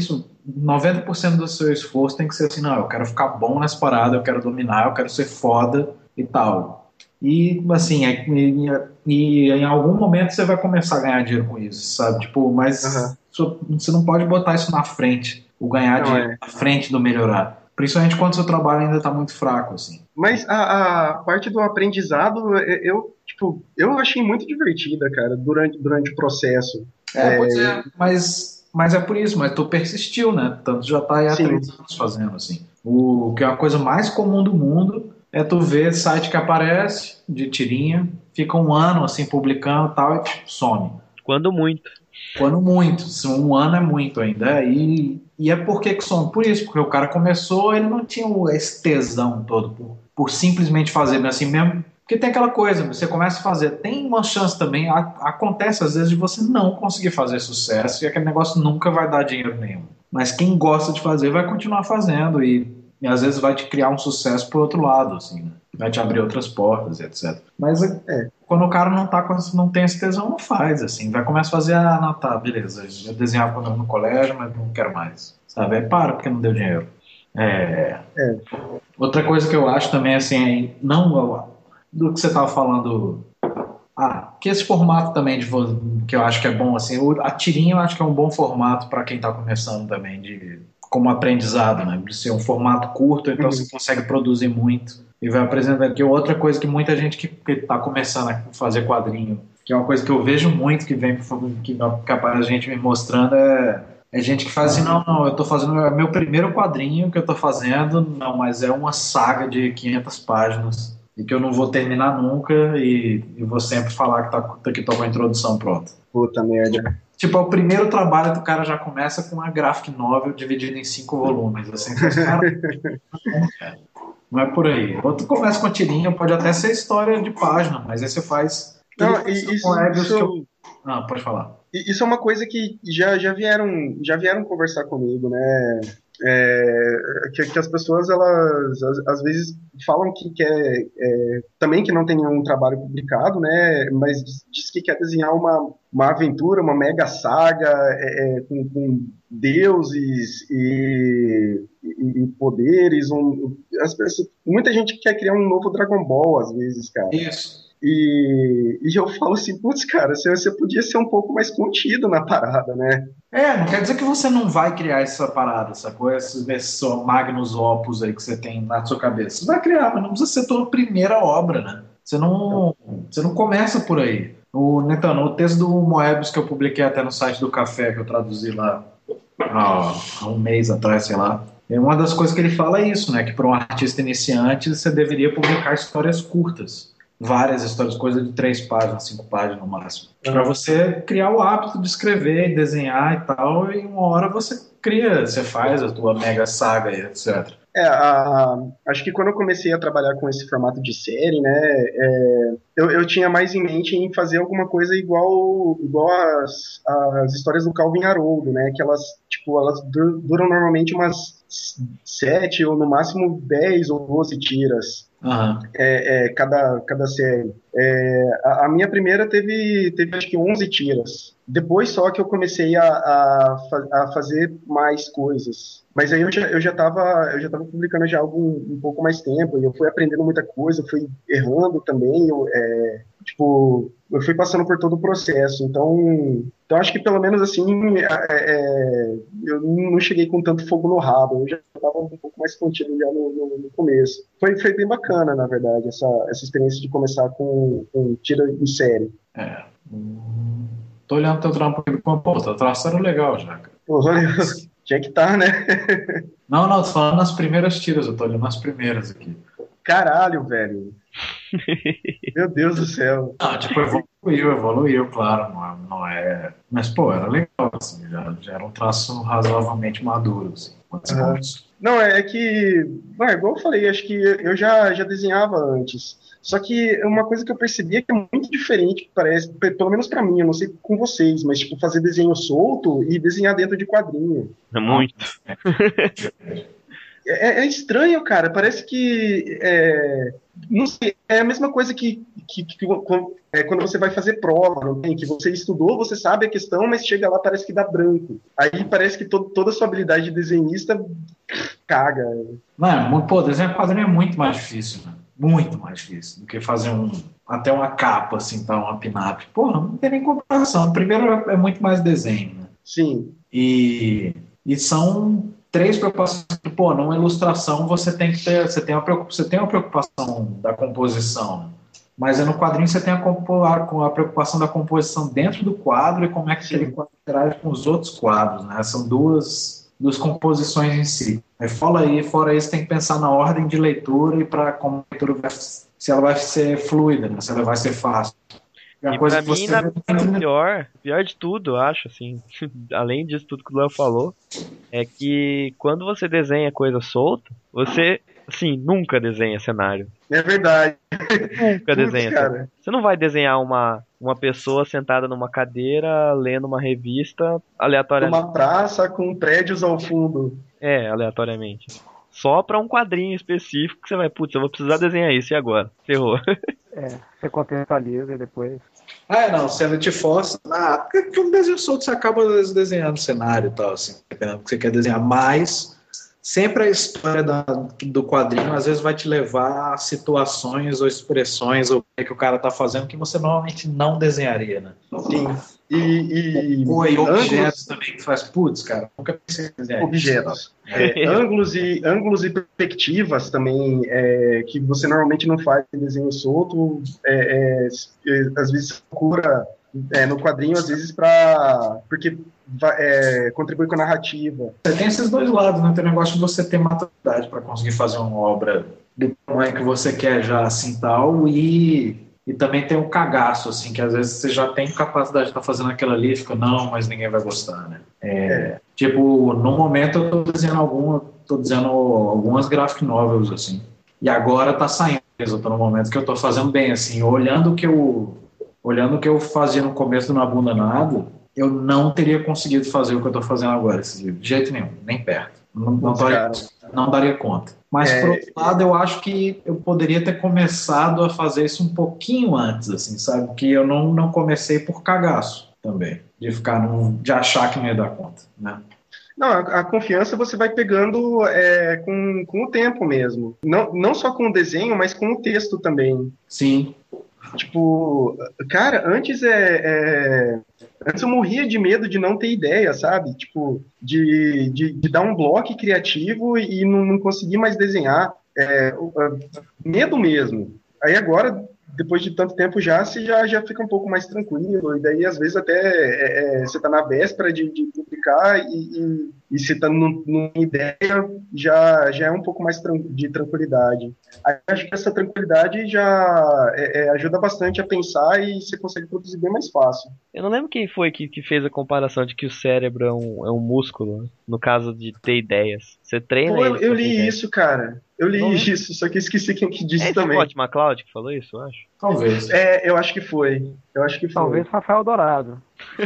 90% do seu esforço tem que ser assim, não, eu quero ficar bom nessa parada, eu quero dominar, eu quero ser foda e tal. E, assim, e em algum momento você vai começar a ganhar dinheiro com isso, sabe? Tipo, mas você não pode botar isso na frente, o ganhar Não dinheiro é. na frente do melhorar. Principalmente quando seu trabalho ainda está muito fraco, assim. Mas a parte do aprendizado, eu achei muito divertida, cara, durante o processo. Pois é, mas é por isso, mas tu persistiu, né? Tanto já tá aí há Sim. 3 anos fazendo, assim. O que é a coisa mais comum do mundo é tu ver site que aparece de tirinha, fica um ano, assim, publicando e tal, e some. Quando muito. Quando muito, se um ano é muito ainda. E é por que some? Por isso, porque o cara começou, ele não tinha esse tesão todo por simplesmente fazer, né? Assim mesmo. Porque tem aquela coisa, você começa a fazer, tem uma chance também, acontece às vezes de você não conseguir fazer sucesso e aquele negócio nunca vai dar dinheiro nenhum. Mas quem gosta de fazer vai continuar fazendo e às vezes vai te criar um sucesso por outro lado, assim, né? Vai te abrir outras portas e etc. Mas quando o cara não tem esse tesão, não faz, assim. Vai começar a fazer, tá, beleza, eu desenhava quando eu no colégio, mas não quero mais. Sabe? Aí para porque não deu dinheiro. Outra coisa que eu acho também, assim, não do que você estava falando, que esse formato também que eu acho que é bom, assim, a tirinha eu acho que é um bom formato para quem está começando também, como aprendizado, né? De ser um formato curto, então você consegue produzir muito e vai apresentando aqui. Outra coisa que muita gente que está começando a fazer quadrinho, que é uma coisa que eu vejo muito que a gente me mostrando é gente que faz assim, não, eu tô fazendo meu primeiro quadrinho que eu tô fazendo, não, mas é uma saga de 500 páginas e que eu não vou terminar nunca e vou sempre falar que tô com a introdução pronta. Puta merda. Tipo, é o primeiro trabalho do cara já começa com uma graphic novel dividida em 5 volumes, assim, cara, não é por aí. Outro começa com a tirinha, pode até ser história de página, mas aí você faz... Não, pode falar. Isso é uma coisa que já vieram conversar comigo, né? Que as pessoas, elas às vezes falam que quer também que não tem nenhum trabalho publicado, né? Mas diz que quer desenhar uma aventura, uma mega saga com deuses e poderes. Muita gente quer criar um novo Dragon Ball, às vezes, cara. Isso. E eu falo assim, putz, cara, você podia ser um pouco mais contido na parada, né? Não quer dizer que você não vai criar essa parada, esse seu Magnus Opus aí que você tem na sua cabeça. Você vai criar, mas não precisa ser tua primeira obra, né? Você não começa por aí. O texto do Moebius que eu publiquei até no site do Café, que eu traduzi lá há um mês atrás, sei lá. Uma das coisas que ele fala é isso, né? Que para um artista iniciante você deveria publicar histórias curtas. Várias histórias, coisa de 3 páginas, 5 páginas no máximo. Para você criar o hábito de escrever, desenhar e tal, e uma hora você faz a tua mega saga e etc. Acho que quando eu comecei a trabalhar com esse formato de série, né, eu tinha mais em mente em fazer alguma coisa igual as histórias do Calvin Haroldo, né, que elas duram normalmente umas 7 ou no máximo 10 ou 12 tiras. Aham. Cada série. A minha primeira teve acho que 11 tiras. Depois só que eu comecei a fazer mais coisas. Mas aí eu já tava publicando já há um pouco mais tempo, e eu fui aprendendo muita coisa, fui errando também, tipo, eu fui passando por todo o processo. Então acho que pelo menos assim, eu não cheguei com tanto fogo no rabo, eu já estava um pouco mais contido já no começo. Foi bem bacana, na verdade, essa experiência de começar com tira em série. É. Tô olhando teu trampo aqui, pô, teu traço era legal já, cara. Pô, valeu. Tinha que estar, né? Não, tô falando nas primeiras tiras, eu tô olhando nas primeiras aqui. Caralho, velho. Meu Deus do céu. Ah, tipo, evoluiu, claro, não é... Mas, pô, era legal, assim, já era um traço razoavelmente maduro, assim, Uhum. Não, igual eu falei, acho que eu já desenhava antes. Só que uma coisa que eu percebi é que é muito diferente, parece, pelo menos pra mim, eu não sei com vocês, mas tipo, fazer desenho solto e desenhar dentro de quadrinho. É muito. É estranho, cara. Parece que não sei, é a mesma coisa que quando você vai fazer prova, não tem? Que você estudou, você sabe a questão, mas chega lá parece que dá branco. Aí parece que toda a sua habilidade de desenhista caga. Não, pô, desenhar quadrinho é muito mais difícil, né? Muito mais difícil do que fazer até uma capa, assim, para uma pin-up. Porra, não tem nem comparação. Primeiro é muito mais desenho, né? Sim. E são três preocupações. Pô, numa ilustração você tem que ter, você tem uma preocupação da composição, mas no quadrinho você tem a preocupação da composição dentro do quadro e como é que aquele quadro interage com os outros quadros, né? São duas composições em si. Aí, fora isso, tem que pensar na ordem de leitura e para como a leitura se ela vai ser fluida, né? Se ela vai ser fácil. E pra mim, o pior de tudo, eu acho, assim, além disso tudo que o Léo falou, é que quando você desenha coisa solta, você, assim, nunca desenha cenário. É verdade. Nunca desenha cenário. Você não vai desenhar uma pessoa sentada numa cadeira, lendo uma revista, aleatoriamente. Uma praça com prédios ao fundo. Aleatoriamente. Só pra um quadrinho específico que você vai, putz, eu vou precisar desenhar isso, e agora? Ferrou. Você contextualiza e depois... não, se ela te força... porque um desenho solto você acaba às vezes desenhando cenário e tal, assim, dependendo do que você quer desenhar, mas sempre a história do quadrinho às vezes vai te levar a situações ou expressões ou o que o cara tá fazendo que você normalmente não desenharia, né? Sim. E objetos também que faz, putz, cara, nunca pensei em desenhar objetos. Ângulos e perspectivas também, que você normalmente não faz em desenho solto, às vezes procura no quadrinho, às vezes porque contribui com a narrativa. Você tem esses dois lados, né? Tem o negócio de você ter maturidade para conseguir fazer uma obra do tamanho que você quer já, assim, tal, e também tem o cagaço, assim, que às vezes você já tem capacidade de estar fazendo aquilo ali e fica, não, mas ninguém vai gostar, né? Tipo, no momento eu tô desenhando algumas graphic novels, assim, e agora tá saindo, eu tô no momento que eu tô fazendo bem, assim, olhando o que eu fazia no começo do Na Bunda Nada, eu não teria conseguido fazer o que eu tô fazendo agora, de jeito nenhum, nem perto. Não daria conta. Mas, por outro lado, eu acho que eu poderia ter começado a fazer isso um pouquinho antes, assim, sabe? Que eu não comecei por cagaço também, de achar que não ia dar conta, né? Não, a confiança você vai pegando com o tempo mesmo. Não só com o desenho, mas com o texto também. Sim. Tipo, cara, antes eu morria de medo de não ter ideia, sabe? Tipo, de dar um bloco criativo e não conseguir mais desenhar. Medo mesmo. Aí agora, depois de tanto tempo você já fica um pouco mais tranquilo, e daí às vezes até você tá na véspera de publicar e você tá numa ideia, já é um pouco mais de tranquilidade. Aí acho que essa tranquilidade já ajuda bastante a pensar e você consegue produzir bem mais fácil. Eu não lembro quem foi que fez a comparação de que o cérebro é um músculo, né? No caso de ter ideias. Você treina ele. Eu li isso, cara. Eu li Não lembro. isso, só que eu esqueci quem que disse É esse também. Scott McCloud que falou isso, eu acho. Talvez. Eu acho que foi. Eu acho que foi. Talvez Rafael Dourado.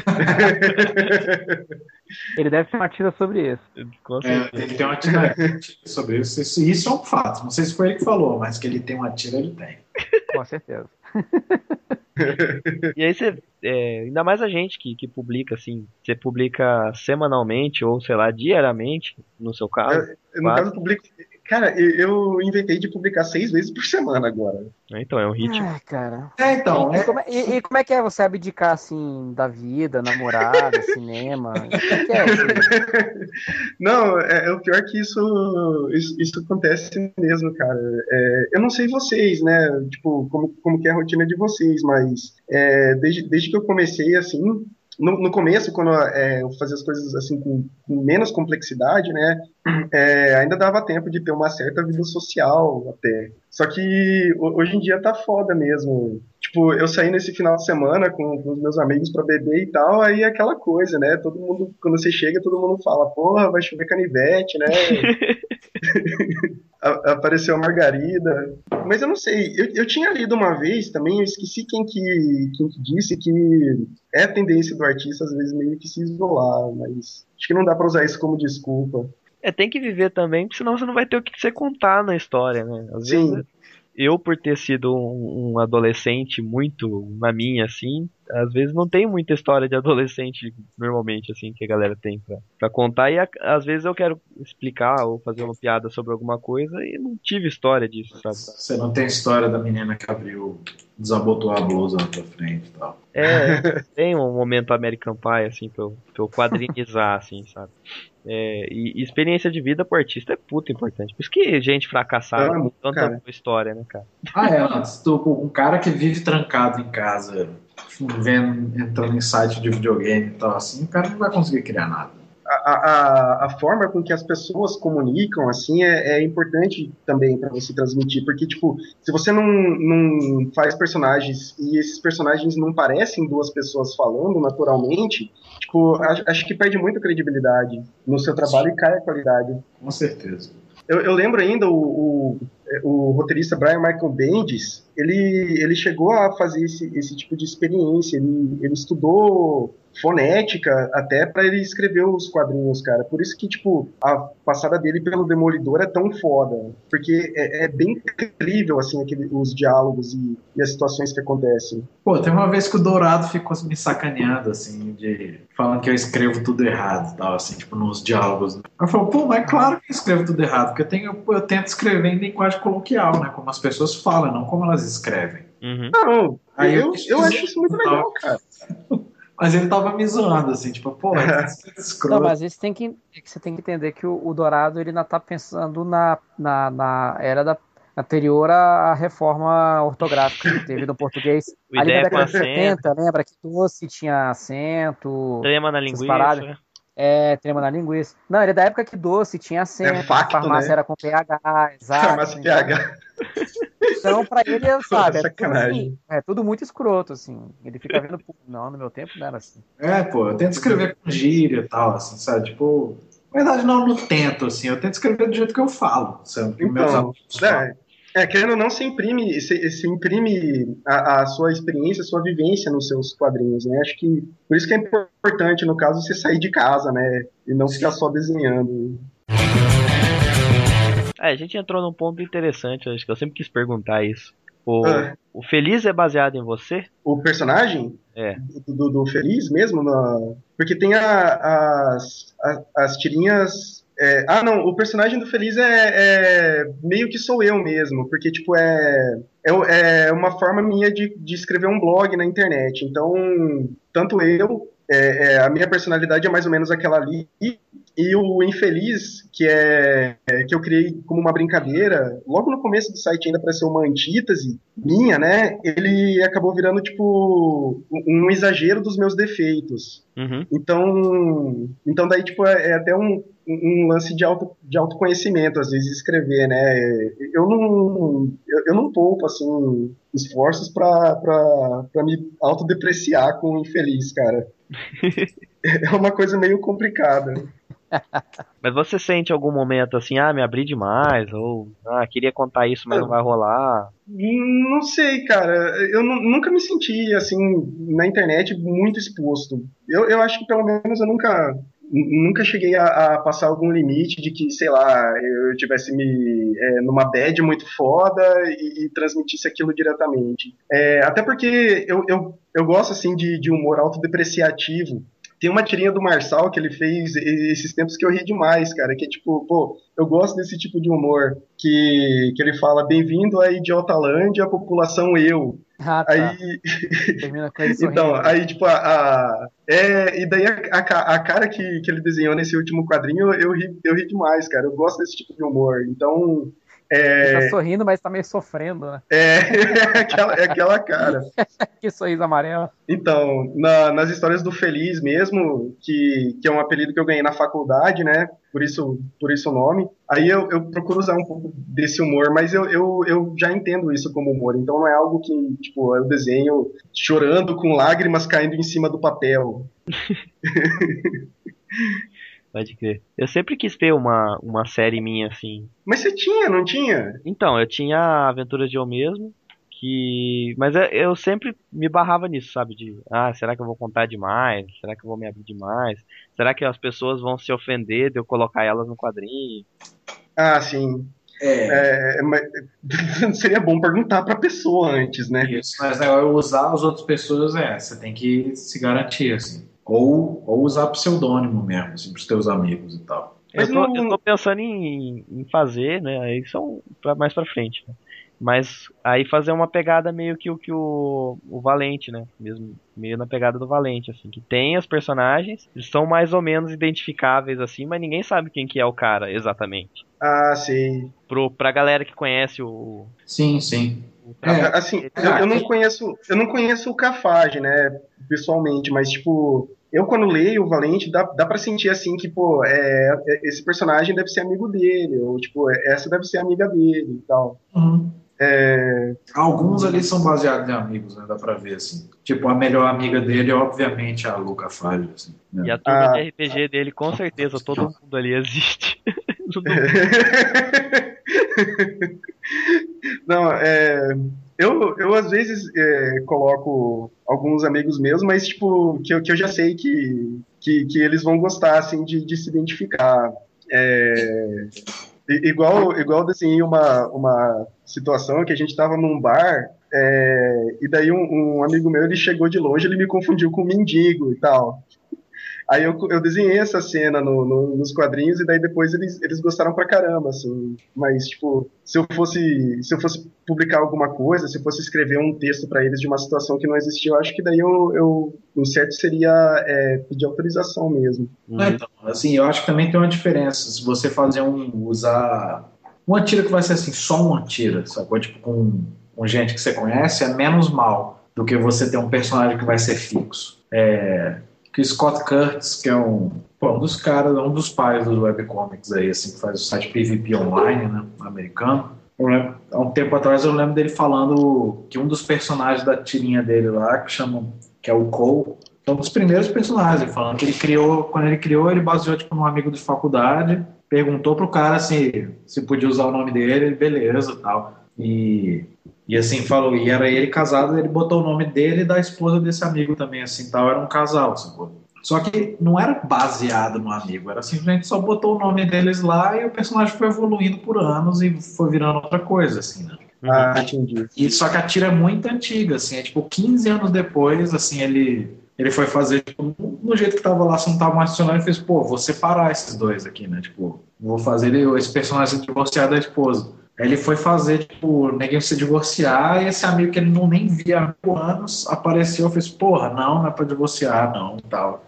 Ele deve ter uma tira sobre isso. Com certeza. Ele tem uma tira sobre isso. Isso é um fato. Não sei se foi ele que falou, mas que ele tem uma tira, ele tem. Com certeza. E aí você, ainda mais a gente que publica assim, você publica semanalmente ou sei lá, diariamente, no seu caso. No quase. caso, publico. Cara, eu inventei de publicar 6 vezes por semana agora. Então, é um ritmo. Ai, cara. Então, E como é que é você abdicar, assim, da vida, namorada, cinema? O que é isso? Não, o pior que isso acontece mesmo, cara. Eu não sei vocês, né? Tipo, como que é a rotina de vocês, mas desde que eu comecei, assim, no começo, quando eu fazia as coisas assim com menos complexidade, né? Ainda dava tempo de ter uma certa vida social até. Só que hoje em dia tá foda mesmo. Tipo, eu saí nesse final de semana com os meus amigos pra beber e tal, aí é aquela coisa, né? Todo mundo, quando você chega, todo mundo fala, porra, vai chover canivete, né? Apareceu a Margarida. Mas eu não sei, eu tinha lido uma vez também, eu esqueci quem que disse que é a tendência do artista, às vezes, meio que se isolar, mas acho que não dá pra usar isso como desculpa. Tem que viver também, porque senão você não vai ter o que você contar na história, né? Às Sim. vezes, eu por ter sido um adolescente muito na minha, assim, às vezes não tem muita história de adolescente, normalmente, assim, que a galera tem pra contar, e às vezes eu quero explicar ou fazer uma piada sobre alguma coisa e não tive história disso, sabe? você não tem história da menina que abriu, desabotou a blusa na tua frente e tal. Tem um momento American Pie, assim, pra eu quadrinizar, assim, sabe? E experiência de vida pro artista é puta importante. Por isso que gente fracassada tem tanta cara. história, né, cara? Antes, um cara que vive trancado em casa, entrando em site de videogame e tal, assim, o cara não vai conseguir criar nada. A forma com que as pessoas comunicam, assim, é importante também para você transmitir, porque, tipo, se você não faz personagens e esses personagens não parecem duas pessoas falando naturalmente, tipo, acho que perde muita credibilidade no seu trabalho e cai a qualidade. Com certeza. Eu lembro ainda o roteirista Brian Michael Bendis, ele chegou a fazer esse tipo de experiência, ele estudou fonética até para ele escrever os quadrinhos, cara. Por isso que, tipo, a passada dele pelo Demolidor é tão foda, porque é bem incrível, assim, os diálogos e as situações que acontecem. Pô, tem uma vez que o Dourado ficou me sacaneando, assim, falando que eu escrevo tudo errado, tal, assim, tipo, nos diálogos. Eu falo, pô, mas claro que eu escrevo tudo errado, porque eu tento escrever em linguagem coloquial, né, como as pessoas falam, não como elas escrevem. Uhum. Não, Aí eu acho isso muito legal, cara. Mas ele tava me zoando, assim, tipo, pô, escroto. Não, mas você tem que entender que o Dourado ele ainda tá pensando na era anterior à reforma ortográfica que teve no português. O Ali na ideia com década de acento. 70, lembra que doce tinha acento, Trema na essas paradas. linguiça. Trema na linguiça. Não, ele é da época que doce tinha acento, facto, farmácia né? era com PH, exato. Farmácia PH. Então, pra ele, sabe, Sacanagem. é tudo muito escroto, assim. Ele fica vendo, não, no meu tempo não era assim. Pô, eu tento escrever com gíria e tal, assim, sabe? Tipo, na verdade não tento, assim, eu tento escrever do jeito que eu falo, sabe? Que meus Então, alunos falam. querendo ou não, se imprime a sua experiência, a sua vivência nos seus quadrinhos, né? Acho que por isso que é importante, no caso, você sair de casa, né? E não ficar só desenhando. A gente entrou num ponto interessante, acho que eu sempre quis perguntar isso. Ah. O Feliz é baseado em você? O personagem É. do Feliz mesmo, porque tem as tirinhas. Não, o personagem do Feliz meio que sou eu mesmo, porque tipo é uma forma minha de escrever um blog na internet. Então, tanto eu, a minha personalidade é mais ou menos aquela ali, e o Infeliz, que eu criei como uma brincadeira, logo no começo do site ainda para ser uma antítese minha, né? Ele acabou virando tipo um exagero dos meus defeitos. Uhum. Então daí tipo é até um lance de autoconhecimento, às vezes escrever, né? Eu não poupo assim esforços para me autodepreciar com o Infeliz, cara. É uma coisa meio complicada. Mas você sente algum momento assim, me abri demais, ou queria contar isso, mas não vai rolar? Não sei, cara. Eu nunca me senti, assim, na internet muito exposto. Eu acho que pelo menos eu nunca cheguei a passar algum limite de que, sei lá, eu tivesse numa bad muito foda e transmitisse aquilo diretamente. Até porque eu gosto, assim, de humor autodepreciativo. Tem uma tirinha do Marçal que ele fez esses tempos que eu ri demais, cara, que é tipo, pô, eu gosto desse tipo de humor que ele fala, bem-vindo à Idiotalândia, população eu. Ah, tá. Aí, Termina com ele sorrindo. então, aí tipo, e daí a cara que ele desenhou nesse último quadrinho, eu ri demais, cara, eu gosto desse tipo de humor, então... Ele tá sorrindo, mas tá meio sofrendo, né? Aquela cara. Que sorriso amarelo. Então, nas histórias do Feliz mesmo, que é um apelido que eu ganhei na faculdade, né? Por isso o nome. Aí eu procuro usar um pouco desse humor, mas eu já entendo isso como humor. Então não é algo que, tipo, eu desenho chorando com lágrimas caindo em cima do papel. Pode crer. Eu sempre quis ter uma série minha assim. Mas você tinha, não tinha? Então, eu tinha Aventuras de Eu Mesmo, mas eu sempre me barrava nisso, sabe? Será que eu vou contar demais? Será que eu vou me abrir demais? Será que as pessoas vão se ofender de eu colocar elas no quadrinho? Ah, sim. Mas seria bom perguntar pra pessoa antes, né? Isso, mas usar as outras pessoas, você tem que se garantir, assim. Ou usar pseudônimo mesmo, assim, pros teus amigos e tal. Mas Eu tô pensando em fazer, né? Aí são mais pra frente, né? Mas aí fazer uma pegada meio que o Valente, né? Mesmo, meio na pegada do Valente, assim. Que tem os personagens, eles são mais ou menos identificáveis, assim, mas ninguém sabe quem que é o cara exatamente. Ah, sim. Pra galera que conhece o... Sim, sim. Assim, eu não conheço o Cafage, né, pessoalmente, mas, tipo, eu quando leio o Valente, dá pra sentir, assim, que, pô, esse personagem deve ser amigo dele, ou, tipo, essa deve ser amiga dele e tal. Uhum. Alguns ali são baseados em amigos, né, dá pra ver, assim. Tipo, a melhor amiga dele é, obviamente, a Luca Falho, assim. Né? E a turma de RPG dele, com certeza, todo mundo ali existe. Não, eu às vezes coloco alguns amigos meus, mas tipo, que eu já sei que eles vão gostar, assim, de se identificar. Igual desenhei uma situação que a gente tava num bar, e daí um amigo meu, ele chegou de longe, ele me confundiu com um mendigo e tal. Aí eu desenhei essa cena nos quadrinhos e daí depois eles gostaram pra caramba, assim. Mas, tipo, se eu fosse publicar alguma coisa, se eu fosse escrever um texto pra eles de uma situação que não existia, eu acho que daí o certo seria pedir autorização mesmo. Então, assim, eu acho que também tem uma diferença. Se você usar uma tira que vai ser assim, só uma tira, sacou? Tipo, com gente que você conhece, é menos mal do que você ter um personagem que vai ser fixo. Que o Scott Kurtz, que é um dos caras, um dos pais dos webcomics aí, assim, que faz o site PvP Online, né, americano. Há um tempo atrás eu lembro dele falando que um dos personagens da tirinha dele lá, que é o Cole, é um dos primeiros personagens, falando que quando ele criou, ele baseou tipo num amigo de faculdade, perguntou pro cara se podia usar o nome dele, beleza, tal. E assim, falou, e era ele casado, ele botou o nome dele e da esposa desse amigo também, assim, tal, era um casal, sacou? Só que não era baseado no amigo, era simplesmente só botou o nome deles lá e o personagem foi evoluindo por anos e foi virando outra coisa, assim, né? Entendi. E só que a tira é muito antiga, assim, é tipo 15 anos depois, assim, ele foi fazer, tipo, no jeito que tava lá, se não tava mais funcionando, ele fez, pô, vou separar esses dois aqui, né? Tipo, vou fazer esse personagem se divorciar da esposa. Aí ele foi fazer, tipo, ninguém se divorciar, e esse amigo que ele nem via há 5 anos apareceu e fez, porra, não é pra divorciar, não, e tal.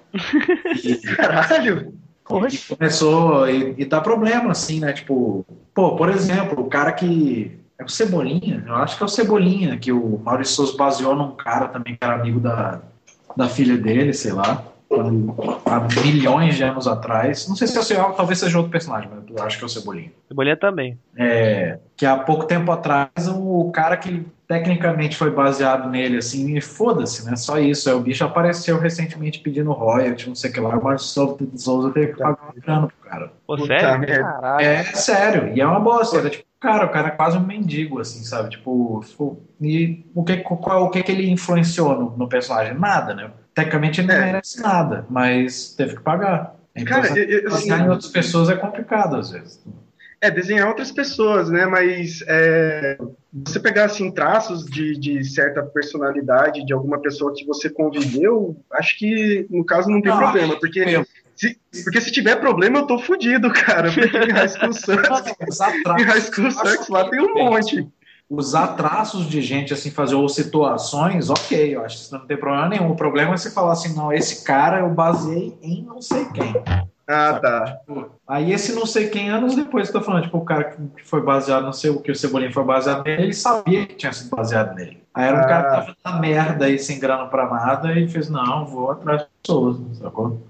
Caralho! E começou, e dá problema, assim, né? Tipo, pô, por exemplo, o cara que. É o Cebolinha, eu acho que é o Cebolinha, que o Maurício Souza baseou num cara também que era amigo da filha dele, sei lá, há milhões de anos atrás. Não sei se é o Cebolinha, talvez seja outro personagem, mas eu acho que é o Cebolinha. Cebolinha também. Que há pouco tempo atrás, o cara que tecnicamente foi baseado nele, assim, e foda-se, né? Só isso. Aí o bicho apareceu recentemente pedindo royalty, não sei o que lá, o Márcio de Souza teve que pagar um grana pro cara. Pô, Puta sério? merda. Caralho. É sério, e é uma bosta. Era tipo, cara, o cara é quase um mendigo, assim, sabe? Tipo, e o que ele influenciou no personagem? Nada, né? Tecnicamente ele não merece nada, mas teve que pagar. Então, Cara, basear em outras pessoas é complicado às vezes. desenhar outras pessoas, né? Mas você pegar assim traços de certa personalidade de alguma pessoa que você conviveu, acho que no caso não tem problema, porque se tiver problema eu tô fudido, cara. Porque em High School Sucks lá tem um monte. Usar traços de gente assim, fazer ou situações, ok, eu acho que isso não tem problema nenhum. O problema é você falar assim, não, esse cara eu baseei em não sei quem. Ah, sabe? tá. Tipo, aí esse não sei quem, anos depois eu tô falando, tipo, o cara que foi baseado, não sei o que o Cebolinha foi baseado nele, ele sabia que tinha sido baseado nele. Aí era um cara que tava na merda aí, sem grana pra nada, e fez, não, vou atrás de pessoas, sacou?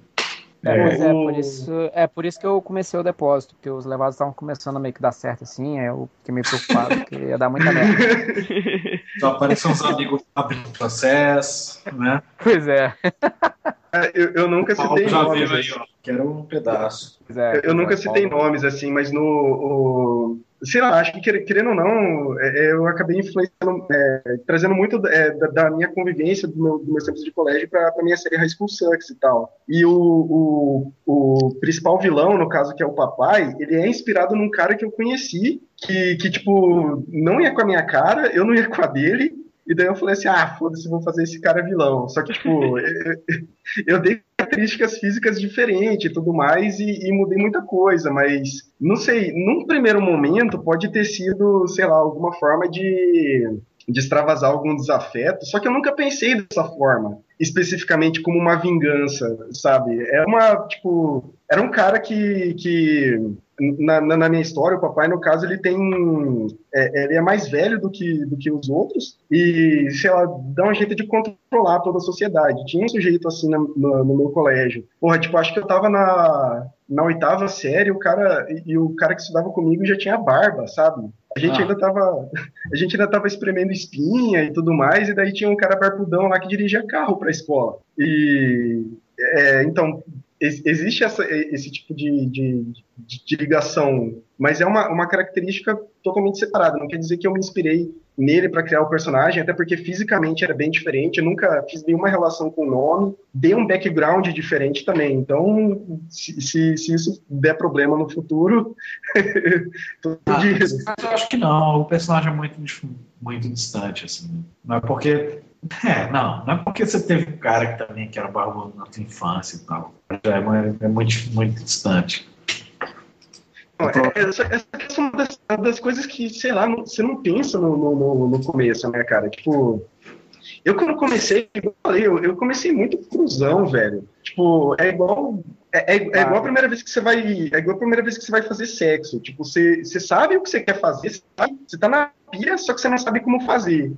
Por isso que eu comecei o depósito, porque os levados estavam começando a meio que dar certo assim, aí eu fiquei meio preocupado, porque ia dar muita merda. Só aparecem uns amigos abrindo processo, né? Pois é. Eu nunca citei já nomes. viu aí, ó. Quero um pedaço. Eu nunca citei nomes, assim, mas sei lá, acho que querendo ou não, eu acabei influenciando, trazendo muito da minha convivência, do meu tempo de colégio pra minha série High School Sucks e tal. E o principal vilão, no caso, que é o papai, ele é inspirado num cara que eu conheci, que tipo, não ia com a minha cara, eu não ia com a dele, e daí eu falei assim, foda-se, vou fazer esse cara vilão. Só que, tipo, eu dei características físicas diferentes e tudo mais, e mudei muita coisa, mas, não sei, num primeiro momento pode ter sido, sei lá, alguma forma de extravasar algum desafeto, só que eu nunca pensei dessa forma, especificamente como uma vingança, sabe? Era um cara que na minha história, o papai, no caso, ele é mais velho do que os outros e, sei lá, dá um jeito de controlar toda a sociedade. Tinha um sujeito assim no meu colégio. Porra, tipo, acho que eu tava na 8ª série, o cara que estudava comigo já tinha barba, sabe? A gente ainda tava espremendo espinha e tudo mais, e daí tinha um cara barbudão lá que dirigia carro pra escola. E, então, existe esse tipo de ligação, mas é uma característica totalmente separada. Não quer dizer que eu me inspirei nele para criar o personagem, até porque fisicamente era bem diferente. Eu nunca fiz nenhuma relação com o nome, dei um background diferente também. Então, se isso der problema no futuro, mas eu acho que não. O personagem é muito distante, assim. Não é porque não é porque você teve um cara que era barbudo na sua infância e tal. Já é muito distante. Essa questão das coisas que, sei lá, você não pensa no começo, né, cara? Tipo, eu quando comecei, como eu falei, eu comecei muito cruzão, velho. Tipo, é igual a primeira vez que você vai fazer sexo. Tipo, você sabe o que você quer fazer, você tá na pia, só que você não sabe como fazer.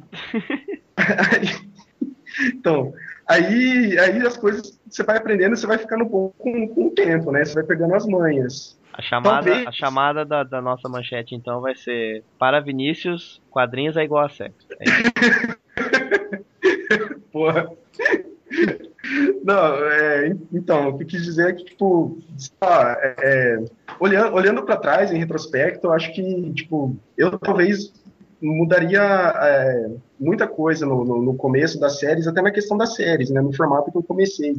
Então, aí as coisas você vai aprendendo, você vai ficando bom com o tempo, né? Você vai pegando as manhas. A chamada da nossa manchete, então, vai ser: para Vinícius, quadrinhos é igual a sexo. É isso. Porra. Não, então, o que eu quis dizer é que, tipo, olhando para trás, em retrospecto, eu acho que, tipo, eu talvez mudaria muita coisa no começo das séries, até na questão das séries, né, no formato que eu comecei.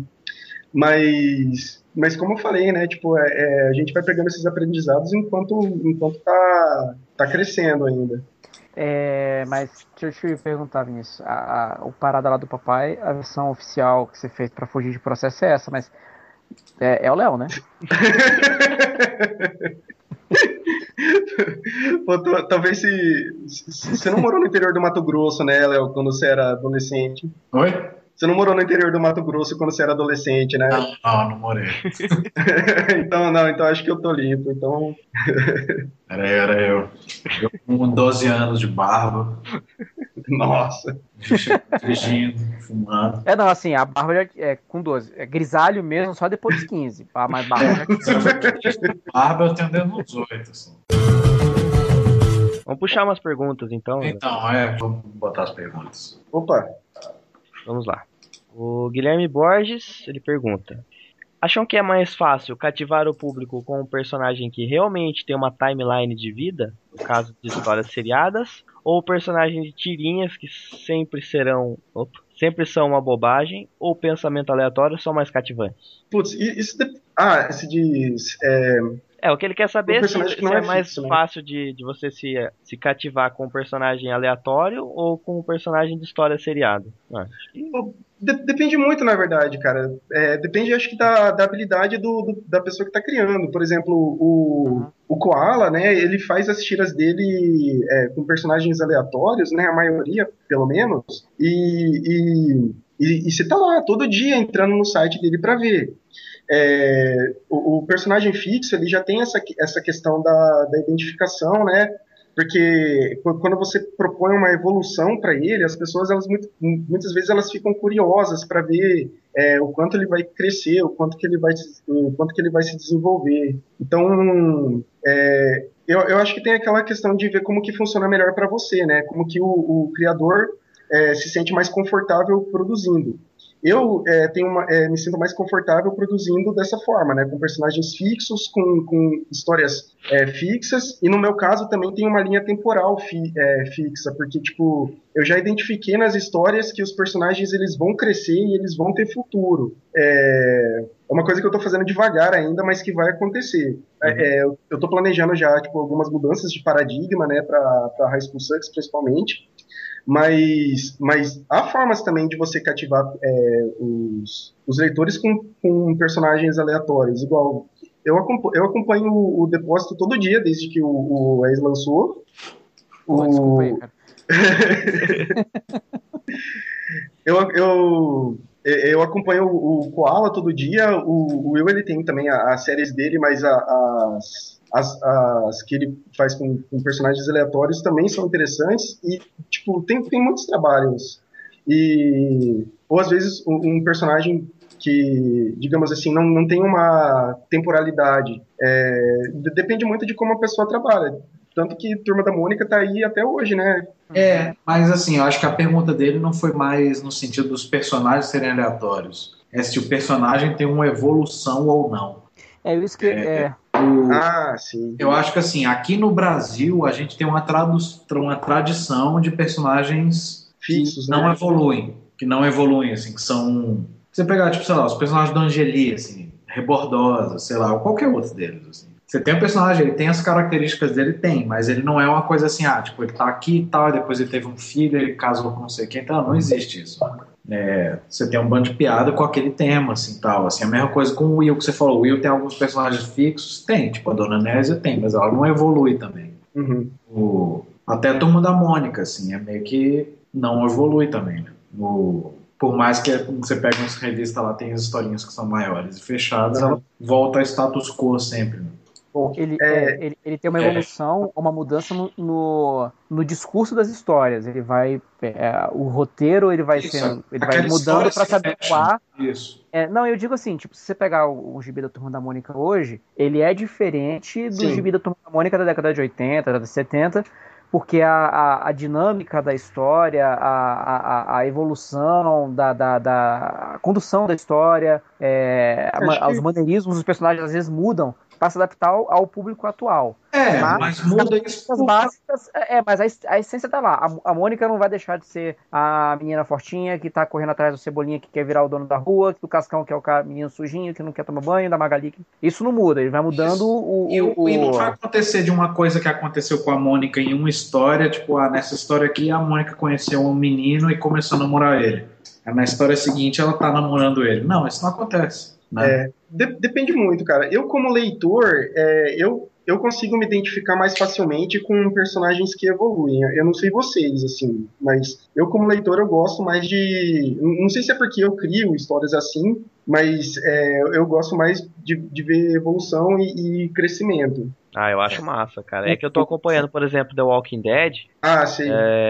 Mas como eu falei, né, tipo, a gente vai pegando esses aprendizados enquanto tá crescendo ainda. Mas deixa eu te perguntar, Vinícius, o parada lá do papai, a versão oficial que você fez pra fugir de processo é essa, mas é o Léo, né? Pô, talvez se você não morou no interior do Mato Grosso, né, Léo, quando você era adolescente. Oi? Você não morou no interior do Mato Grosso quando você era adolescente, né? Não morei. então acho que eu tô limpo, então... Era eu. Eu com 12 anos de barba. Nossa. Dirigindo, fumando. Não, assim, a barba já é com 12. É grisalho mesmo, só depois dos 15. Mas barba já... Barba eu tenho desde uns 8, assim. Vamos puxar umas perguntas, então. Então, vamos botar as perguntas. Opa, Vamos lá. O Guilherme Borges, ele pergunta: acham que é mais fácil cativar o público com um personagem que realmente tem uma timeline de vida, no caso de histórias seriadas, ou personagem de tirinhas que sempre são uma bobagem, ou pensamento aleatório são mais cativantes? putz, isso. Esse diz. O que ele quer saber Um é personagem se que não é é mais fixo, né? fácil de você se cativar com um personagem aleatório ou com um personagem de história seriada. Pô, depende muito, na verdade, cara. Depende, acho que, da habilidade da pessoa que está criando. Por exemplo, o Koala, né? Ele faz as tiras dele com personagens aleatórios, né? A maioria, pelo menos. E você tá lá todo dia entrando no site dele para ver. O personagem fixo ele já tem essa questão da identificação, né? Porque quando você propõe uma evolução para ele, as pessoas muitas vezes elas ficam curiosas para ver o quanto ele vai crescer, o quanto que ele vai se desenvolver. Então, eu acho que tem aquela questão de ver como que funciona melhor para você, né? Como que o criador se sente mais confortável produzindo. Eu me sinto mais confortável produzindo dessa forma, né? Com personagens fixos, com histórias fixas, e no meu caso também tem uma linha temporal fixa, porque, tipo, eu já identifiquei nas histórias que os personagens eles vão crescer e eles vão ter futuro. É uma coisa que eu tô fazendo devagar ainda, mas que vai acontecer. Eu tô planejando já, tipo, algumas mudanças de paradigma, né, pra High School Sucks, principalmente. Mas há formas também de você cativar os leitores com personagens aleatórios. Igual, eu acompanho o Depósito todo dia, desde que o Ace lançou. Desculpa aí, cara. Eu acompanho o Koala todo dia. O Will ele tem também as séries dele, mas as que ele faz com personagens aleatórios também são interessantes e, tipo, tem muitos trabalhos. Ou às vezes um personagem que, digamos assim, não tem uma temporalidade. Depende muito de como a pessoa trabalha. Tanto que Turma da Mônica tá aí até hoje, né? Mas assim, eu acho que a pergunta dele não foi mais no sentido dos personagens serem aleatórios. É se o personagem tem uma evolução ou não. Isso que Sim. Eu acho que assim, aqui no Brasil a gente tem uma tradição de personagens fixos, que não evoluem, assim, que são... Você pegar, tipo, sei lá, os personagens do Angeli, assim, Rebordosa, sei lá, ou qualquer outro deles, assim. Você tem um personagem, ele tem as características dele, mas ele não é uma coisa assim, tipo, ele tá aqui e tal, e depois ele teve um filho, ele casou com não sei quem, então não existe isso. Você tem um bando de piada com aquele tema, assim, tal, assim, a mesma coisa com o Will, que você falou, o Will tem alguns personagens fixos, tipo, a Dona Nésia tem, mas ela não evolui também. Uhum. Até a Turma da Mônica, assim, é meio que não evolui também, né? Por mais que você pegue umas revistas lá, tem as historinhas que são maiores e fechadas, ela volta ao status quo sempre, né? Bom, ele tem uma evolução, uma mudança no discurso das histórias. Ele vai o roteiro ele vai mudando para se adequar. Isso. Eu digo assim, tipo, se você pegar o gibi da Turma da Mônica hoje, ele é diferente do gibi da Turma da Mônica da década de 80, da década de 70, porque a dinâmica da história, a evolução da condução da história, os maneirismos dos personagens às vezes mudam para se adaptar ao público atual. Mas muda isso. As básicas, mas a essência tá lá. A Mônica não vai deixar de ser a menina fortinha que tá correndo atrás do Cebolinha que quer virar o dono da rua, do Cascão que é o menino sujinho que não quer tomar banho, da Magali. Isso não muda, ele vai mudando E não vai acontecer de uma coisa que aconteceu com a Mônica em uma história, tipo, nessa história aqui a Mônica conheceu um menino e começou a namorar ele. Na história seguinte ela tá namorando ele. Não, isso não acontece. Né? Depende muito, cara. Eu, como leitor, eu consigo me identificar mais facilmente com personagens que evoluem. Eu não sei vocês, assim, mas eu, como leitor, eu gosto mais de... Não sei se é porque eu crio histórias assim, mas eu gosto mais de ver evolução e crescimento. Eu acho massa, cara. É que eu tô acompanhando, por exemplo, The Walking Dead. Sim.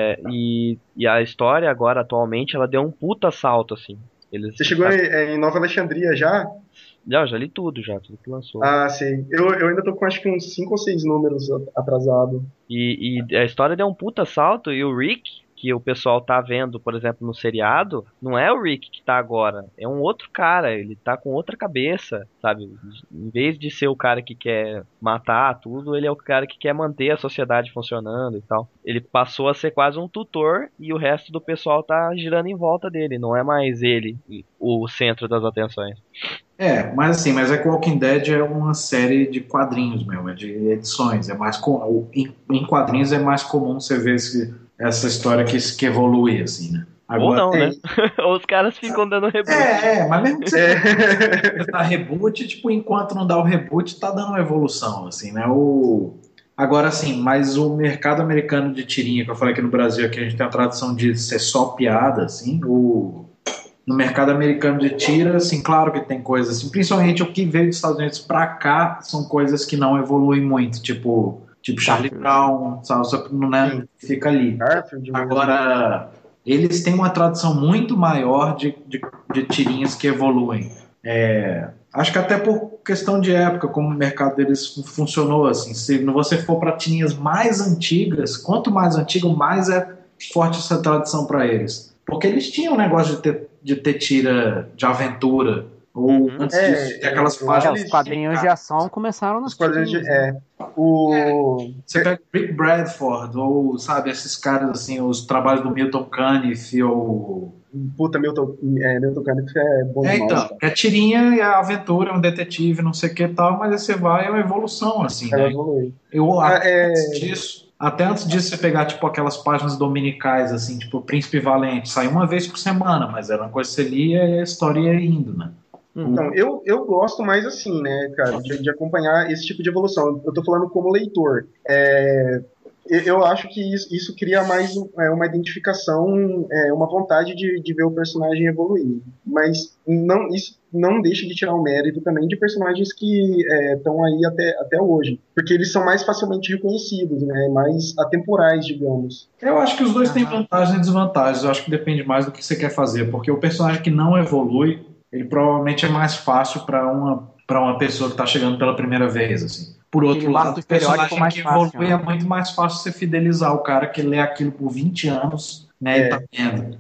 E a história agora, atualmente, ela deu um puta salto, assim. Você chegou em Nova Alexandria já? Já, já li tudo que lançou. Ah, sim. Eu ainda tô com acho que uns 5 ou 6 números atrasado. E a história deu um puta salto, e o Rick, que o pessoal tá vendo, por exemplo, no seriado, não é o Rick que tá agora, é um outro cara, ele tá com outra cabeça, sabe? Em vez de ser o cara que quer matar tudo, ele é o cara que quer manter a sociedade funcionando e tal. Ele passou a ser quase um tutor e o resto do pessoal tá girando em volta dele, não é mais ele o centro das atenções. Mas assim, mas é que Walking Dead é uma série de quadrinhos, é de edições. Em quadrinhos é mais comum você ver essa história que evolui, assim, né? Ou não, né? Ou os caras ficam dando reboot. Mas mesmo que você dá reboot, tipo, enquanto não dá o reboot, tá dando uma evolução, assim, né? Agora, assim, mas o mercado americano de tirinha, que eu falei aqui no Brasil, aqui a gente tem a tradição de ser só piada, assim, no mercado americano de tira, assim, claro que tem coisas assim, principalmente o que veio dos Estados Unidos pra cá são coisas que não evoluem muito, tipo Charlie Brown, sabe, só que não é, fica ali. Agora, eles têm uma tradição muito maior de tirinhas que evoluem. Acho que até por questão de época, como o mercado deles funcionou, assim, se você for para tirinhas mais antigas, quanto mais antigo, mais é forte essa tradição para eles. Porque eles tinham um negócio de ter tira de aventura. Ou antes disso, ter aquelas páginas. Os quadrinhos de ação começaram nos quadrinhos de. Você pega Rick Bradford, ou sabe, esses caras assim, os trabalhos do Milton Caniff, ou. Puta, Milton Caniff é bom demais. Então, é tirinha, é aventura, é um detetive, não sei o que e tal, mas aí você vai, é uma evolução, assim, né? Até antes disso, você pegar, tipo, aquelas páginas dominicais, assim, tipo, Príncipe Valente, sai uma vez por semana, mas era uma coisa que você lia e a história ia indo, né? Então, eu gosto mais assim, né, cara, de acompanhar esse tipo de evolução. Eu tô falando como leitor. Eu acho que isso cria mais uma identificação, uma vontade de ver o personagem evoluir. Mas isso não deixa de tirar o mérito também de personagens que estão aí até hoje. Porque eles são mais facilmente reconhecidos, né? Mais atemporais, digamos. Eu acho que os dois têm vantagens e desvantagens. Eu acho que depende mais do que você quer fazer. Porque o personagem que não evolui, ele provavelmente é mais fácil para uma pessoa que está chegando pela primeira vez, assim. Por outro lado, o personagem que evolui é muito mais fácil você fidelizar o cara que lê aquilo por 20 anos, né, e tá vendo.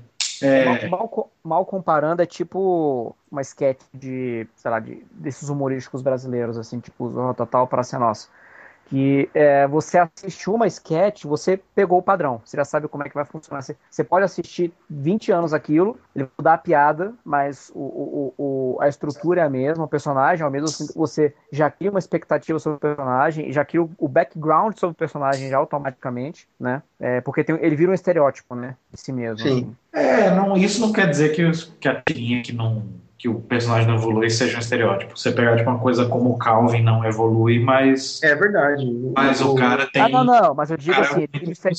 Mal comparando, é tipo uma sketch desses humorísticos brasileiros, assim, tipo Zorra Total, Praça é Nossa. Que você assistiu uma sketch, você pegou o padrão, você já sabe como é que vai funcionar. Você pode assistir 20 anos aquilo, ele vai mudar a piada, mas a estrutura é a mesma, o personagem é o mesmo, você já cria uma expectativa sobre o personagem, já cria o background sobre o personagem já automaticamente, né? Porque ele vira um estereótipo, né? De si mesmo. Sim. Assim. Isso não quer dizer que a tirinha que o personagem não evolui seja um estereótipo. Você pegar tipo, uma coisa como o Calvin não evolui, mas... É verdade. Mas o cara tem... Não, mas eu digo assim, o que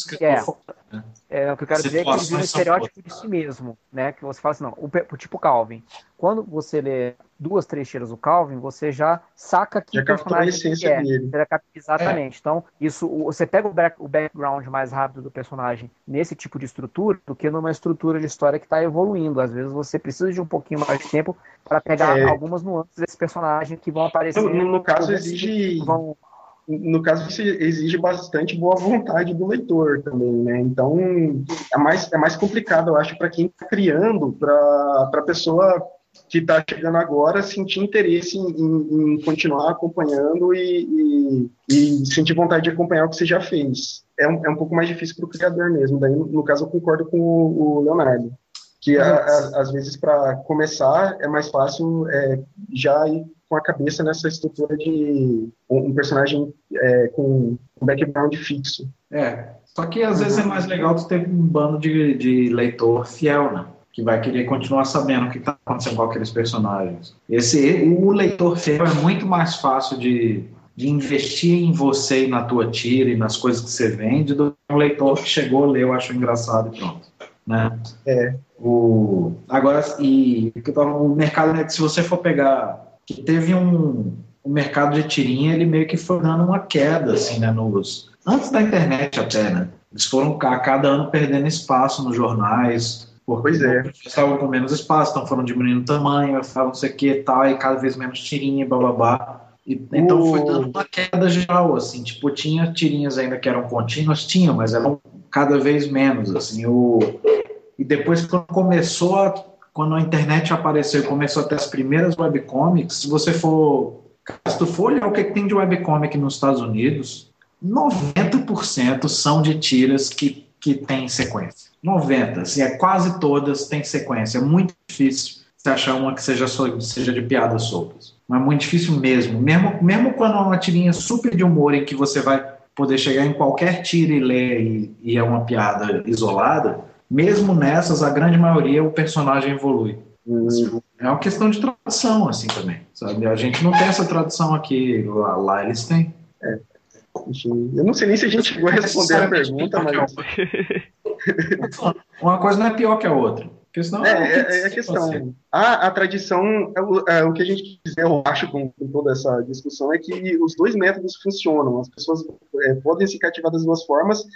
eu quero dizer é que ele vira um estereótipo de si mesmo, né? Que você fala assim, o tipo Calvin. Quando você lê 2, 3 tiras do Calvin, você já saca que o personagem é. Dele. Exatamente. Então, você pega o background mais rápido do personagem nesse tipo de estrutura do que numa estrutura de história que está evoluindo. Às vezes você precisa de um pouquinho mais de tempo para pegar algumas nuances desse personagem que vão aparecer. No caso, No caso, isso exige bastante boa vontade do leitor também, né? Então, é mais complicado, eu acho, para quem está criando, para a pessoa que está chegando agora sentir interesse em continuar acompanhando e sentir vontade de acompanhar o que você já fez. É um pouco mais difícil para o criador mesmo. Daí, no caso, eu concordo com o Leonardo, que às vezes, para começar, é mais fácil já ir com a cabeça nessa estrutura de um personagem com um background fixo. Só que às vezes é mais legal tu ter um bando de leitor fiel, né? Que vai querer continuar sabendo o que está acontecendo com aqueles personagens. O leitor fiel é muito mais fácil de investir em você e na tua tira e nas coisas que você vende do que um leitor que chegou, leu, achou engraçado e pronto. Né? Agora, o mercado, né, se você for pegar, que teve o mercado de tirinha, ele meio que foi dando uma queda, assim, né, antes da internet até, né? Eles foram a cada ano perdendo espaço nos jornais, Porque Pois é. estavam com menos espaço, então foram diminuindo o tamanho, não sei o que e tal, e cada vez menos tirinha, bababá. Então foi dando uma queda geral, assim, tipo, tinha tirinhas ainda que eram contínuas, tinha, mas eram cada vez menos, assim, e depois quando a internet apareceu e começou a ter as primeiras webcomics, se tu for olhar o que tem de webcomic nos Estados Unidos, 90% são de tiras que tem sequência. 90%, assim, quase todas têm sequência. É muito difícil você achar uma que seja de piadas soltas. Mas é muito difícil mesmo. Mesmo quando é uma tirinha super de humor em que você vai poder chegar em qualquer tira e ler e é uma piada isolada, mesmo nessas, a grande maioria o personagem evolui. É uma questão de tradução, assim, também, sabe? A gente não tem essa tradução aqui, lá eles têm. Eu não sei nem se a gente vai responder a pergunta, mas... Uma coisa não é pior que a outra. Senão É a questão. A tradição, o que a gente quiser, eu acho, com toda essa discussão, é que os dois métodos funcionam. As pessoas podem se cativar das duas formas,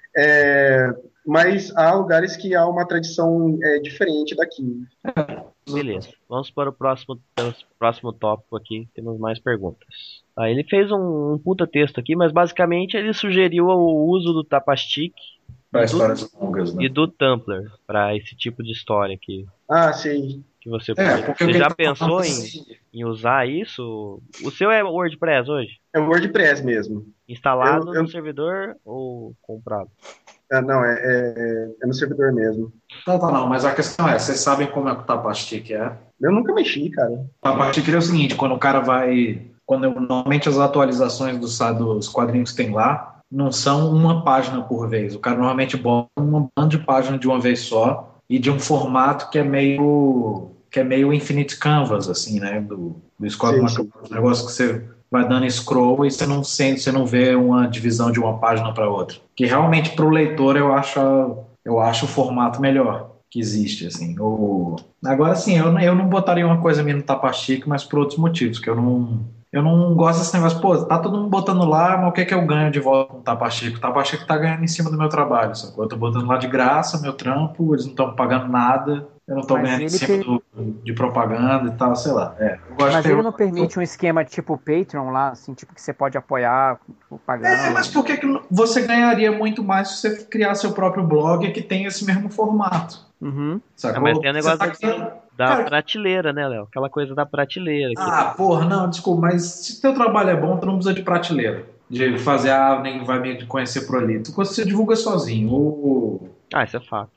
mas há lugares que há uma tradição diferente daqui. Beleza, vamos para o próximo tópico aqui, temos mais perguntas. Ele fez um puta texto aqui, mas basicamente ele sugeriu o uso do Tapastic para histórias longas, né? E do Tumblr, para esse tipo de história aqui. Ah, sim. Que você pode. Você já pensou em usar isso? O seu é WordPress hoje? É o WordPress mesmo. Instalado no servidor ou comprado? Não, é no servidor mesmo. Não, mas a questão vocês sabem como é que o Tapastic é? Eu nunca mexi, cara. O Tapastic é o seguinte, quando o cara vai... Normalmente as atualizações dos quadrinhos que tem lá não são uma página por vez. O cara normalmente bota uma banda de página de uma vez só e de um formato que é meio Infinite Canvas, assim, né? Do Scott McCloud, um negócio que você vai dando scroll e você não vê uma divisão de uma página para outra. Que realmente para o leitor eu acho o formato melhor que existe, assim. Agora sim, eu não botaria uma coisa minha no Tapastic, mas por outros motivos, que eu não gosto desse negócio. Pô, tá todo mundo botando lá, mas o que é que eu ganho de volta com o Tapastic? O Tapastic tá ganhando em cima do meu trabalho, sacou? Eu tô botando lá de graça meu trampo, eles não estão pagando nada, eu não tô ganhando em cima de propaganda e tal, sei lá. Mas ele não permite um esquema tipo Patreon lá, assim, tipo que você pode apoiar pagando. Mas por que você ganharia muito mais se você criar seu próprio blog que tem esse mesmo formato? Uhum. Sacou? Mas tem um negócio da prateleira, né, Léo? Aquela coisa da prateleira. Porra, não, desculpa, mas se teu trabalho é bom, tu não precisa de prateleira. De fazer, nem vai me conhecer por ali. Você divulga sozinho. Isso é fato.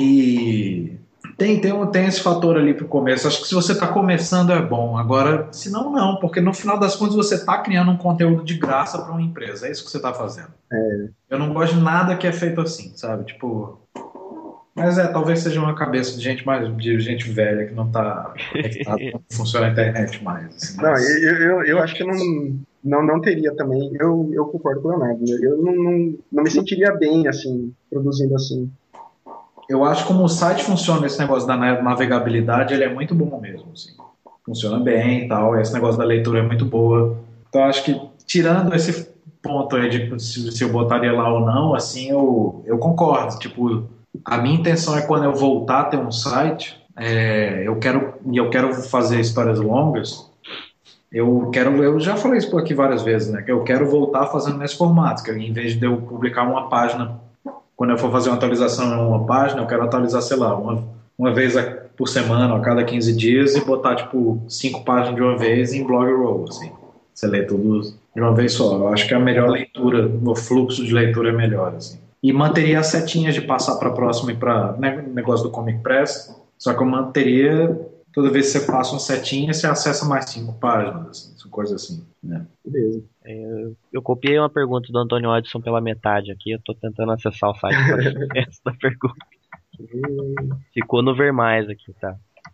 E tem esse fator ali pro começo. Acho que se você tá começando é bom. Agora, se não, porque no final das contas você tá criando um conteúdo de graça para uma empresa. É isso que você tá fazendo. Eu não gosto de nada que é feito assim, sabe? Tipo... Mas talvez seja uma cabeça de gente velha que não tá conectada, não funciona a internet mais. Assim, mas... Não, eu acho que não teria também. Eu concordo com o Leonardo. Eu não me sentiria bem, assim, produzindo assim. Eu acho que como o site funciona, esse negócio da navegabilidade, ele é muito bom mesmo, assim. Funciona bem e tal, esse negócio da leitura é muito boa. Então, acho que, tirando esse ponto aí de se eu botaria lá ou não, assim, eu concordo. Tipo, a minha intenção é quando eu voltar a ter um site, eu quero fazer histórias longas, eu já falei isso por aqui várias vezes, né? Que eu quero voltar fazendo nesse formato, que em vez de eu publicar uma página, quando eu for fazer uma atualização em uma página, eu quero atualizar, sei lá, uma vez por semana, a cada 15 dias, e botar, tipo, 5 páginas de uma vez em blog roll, assim. Você lê tudo de uma vez só. Eu acho que a melhor leitura, o fluxo de leitura é melhor, assim. E manteria as setinhas de passar para a próxima e para negócio do Comic Press, só que eu manteria, toda vez que você passa uma setinha, você acessa mais 5 páginas, assim, coisa assim, né? Beleza. Eu copiei uma pergunta do Antônio Edson pela metade aqui, eu tô tentando acessar o site para o resto da pergunta. Ficou no ver mais aqui, tá?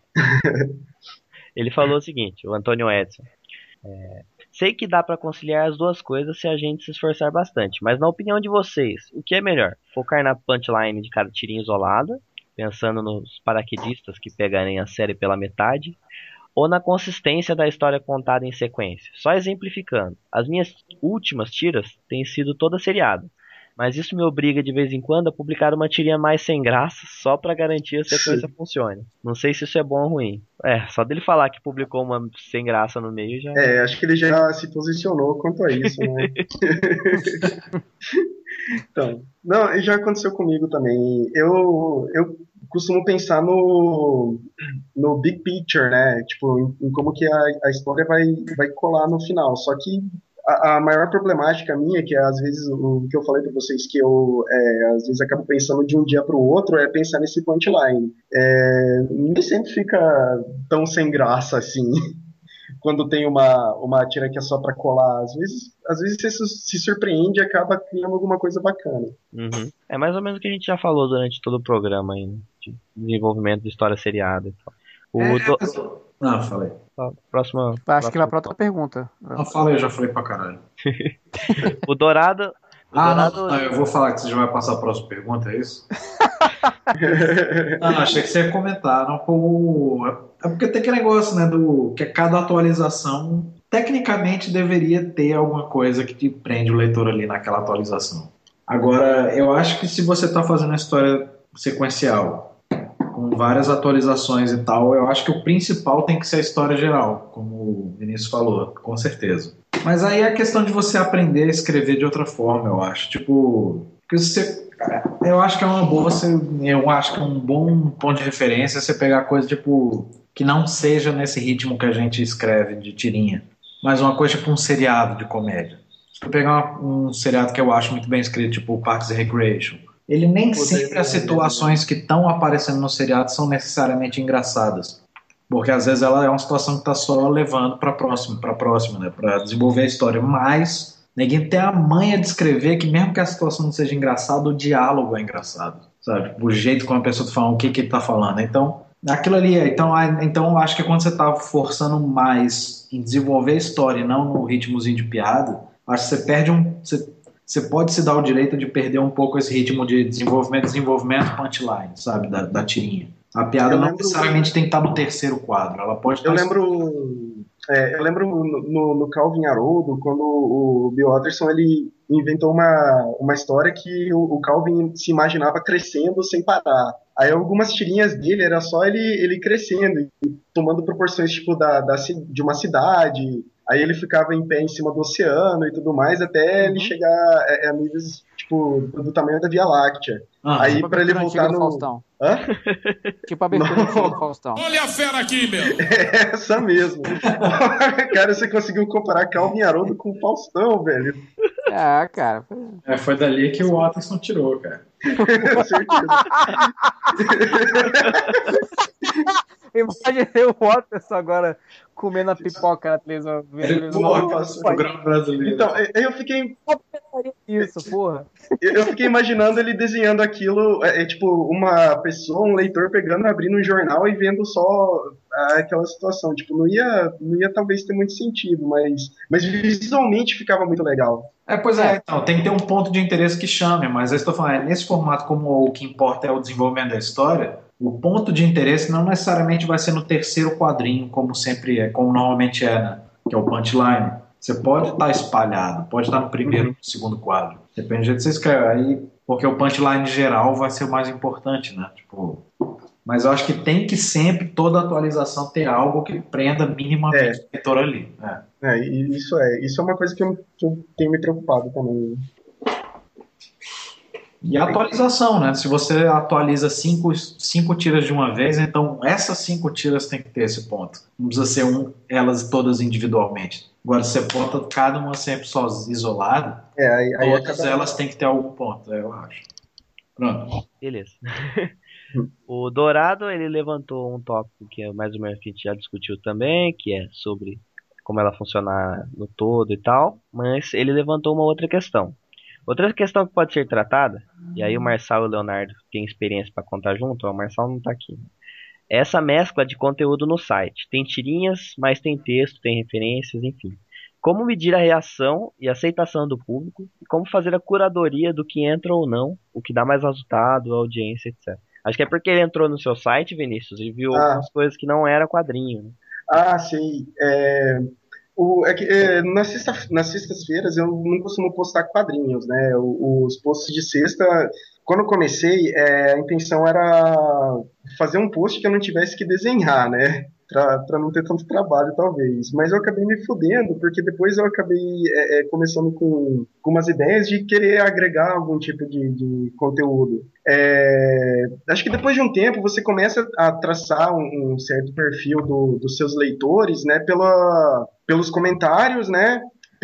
Ele falou o seguinte, o Antônio Edson. Sei que dá para conciliar as duas coisas se a gente se esforçar bastante, mas na opinião de vocês, o que é melhor? Focar na punchline de cada tirinha isolada, pensando nos paraquedistas que pegarem a série pela metade, ou na consistência da história contada em sequência? Só exemplificando, as minhas últimas tiras têm sido toda seriada, Mas isso me obriga de vez em quando a publicar uma tirinha mais sem graça, só pra garantir a sequência funcione. Não sei se isso é bom ou ruim. Só dele falar que publicou uma sem graça no meio já... Acho que ele já se posicionou quanto a isso, né? Então, não, já aconteceu comigo também. Eu costumo pensar no big picture, né? Tipo, em como que a história vai colar no final. Só que a maior problemática minha, que é às vezes o que eu falei para vocês, que eu às vezes acabo pensando de um dia para o outro, é pensar nesse punchline. Nem sempre fica tão sem graça assim. Quando tem uma tira que é só para colar, às vezes você se surpreende e acaba criando alguma coisa bacana. Uhum. É mais ou menos o que a gente já falou durante todo o programa aí, né? De desenvolvimento de história seriada e tal. Falei. Próxima. Acho que vai pra outra pergunta. Não, fala, eu já falei pra caralho. O Dourado. Não, eu vou falar que você já vai passar a próxima pergunta, é isso? Não, achei que você ia comentar. Não, é porque tem aquele negócio, né, que cada atualização tecnicamente deveria ter alguma coisa que te prende o leitor ali naquela atualização. Agora, eu acho que se você está fazendo a história sequencial com várias atualizações e tal, eu acho que o principal tem que ser a história geral, como o Vinícius falou, com certeza. Mas aí é a questão de você aprender a escrever de outra forma, eu acho. Tipo, eu acho que é uma boa, eu acho que é um bom ponto de referência você pegar coisa tipo que não seja nesse ritmo que a gente escreve de tirinha, mas uma coisa tipo um seriado de comédia. Se tu pegar um seriado que eu acho muito bem escrito, tipo Parks and Recreation, ele nem sempre as situações que estão aparecendo no seriado são necessariamente engraçadas. Porque às vezes ela é uma situação que está só levando para a próxima, né? Para desenvolver a história. Mas ninguém tem a manha de escrever que mesmo que a situação não seja engraçada, o diálogo é engraçado. Sabe? O jeito como a pessoa está falando, o que ele está falando. Então, aquilo ali é. Então eu acho que quando você está forçando mais em desenvolver a história e não no ritmozinho de piada, acho que você perde Você pode se dar o direito de perder um pouco esse ritmo de desenvolvimento, punchline, sabe? Da tirinha. A piada não necessariamente tem que estar no terceiro quadro. Ela pode estar... Eu lembro no Calvin Haroldo, quando o Bill Watterson ele inventou uma história que o Calvin se imaginava crescendo sem parar. Aí algumas tirinhas dele era só ele crescendo e tomando proporções tipo de uma cidade. Aí ele ficava em pé em cima do oceano e tudo mais, até ele chegar a níveis tipo do tamanho da Via Láctea. Aí tipo para ele voltar no Faustão. Hã? Tipo a abertura antiga do Faustão. Olha a fera aqui, meu! Essa mesmo. Cara, você conseguiu comparar Calvin Haroldo com Faustão, velho. Cara. Foi dali que o Watterson tirou, cara. Certeza. Imaginei o Watterson agora comendo a pipoca na televisão. Programa brasileiro. Então, eu fiquei... Isso, porra. Eu fiquei imaginando ele desenhando aquilo, tipo, uma pessoa, um leitor pegando, abrindo um jornal e vendo só aquela situação. Tipo, não ia talvez ter muito sentido, mas visualmente ficava muito legal. Pois é, então, tem que ter um ponto de interesse que chame, mas eu estou falando, nesse formato, como o que importa é o desenvolvimento da história, o ponto de interesse não necessariamente vai ser no terceiro quadrinho, como sempre é, como normalmente é, né? Que é o punchline. Você pode estar espalhado, pode estar no primeiro, no segundo quadro. Depende do jeito que você escreve. Aí, porque o punchline geral vai ser o mais importante, né? Tipo, mas eu acho que tem que sempre, toda atualização, ter algo que prenda minimamente o leitor ali. Isso é uma coisa que eu tenho me preocupado também. E a atualização, né? Se você atualiza cinco tiras de uma vez, então essas 5 tiras tem que ter esse ponto. Não precisa ser elas todas individualmente. Agora, se você bota cada uma sempre só isolada, todas elas têm que ter algum ponto, eu acho. Pronto. Beleza. O Dourado, ele levantou um tópico que mais ou menos a gente já discutiu também, que é sobre como ela funciona no todo e tal, mas ele levantou uma outra questão. Outra questão que pode ser tratada, e aí o Marçal e o Leonardo têm experiência para contar junto, o Marçal não está aqui. É essa mescla de conteúdo no site. Tem tirinhas, mas tem texto, tem referências, enfim. Como medir a reação e aceitação do público, e como fazer a curadoria do que entra ou não, o que dá mais resultado, audiência, etc. Acho que é porque ele entrou no seu site, Vinícius, e viu algumas coisas que não era quadrinho. Né? Sim. Nas sextas-feiras eu não costumo postar quadrinhos, né? Os posts de sexta, quando eu comecei, a intenção era fazer um post que eu não tivesse que desenhar, né? Pra não ter tanto trabalho, talvez. Mas eu acabei me fudendo, porque depois eu acabei começando com umas ideias de querer agregar algum tipo de conteúdo. Acho que depois de um tempo você começa a traçar um certo perfil dos seus leitores, né? Pelos comentários, né?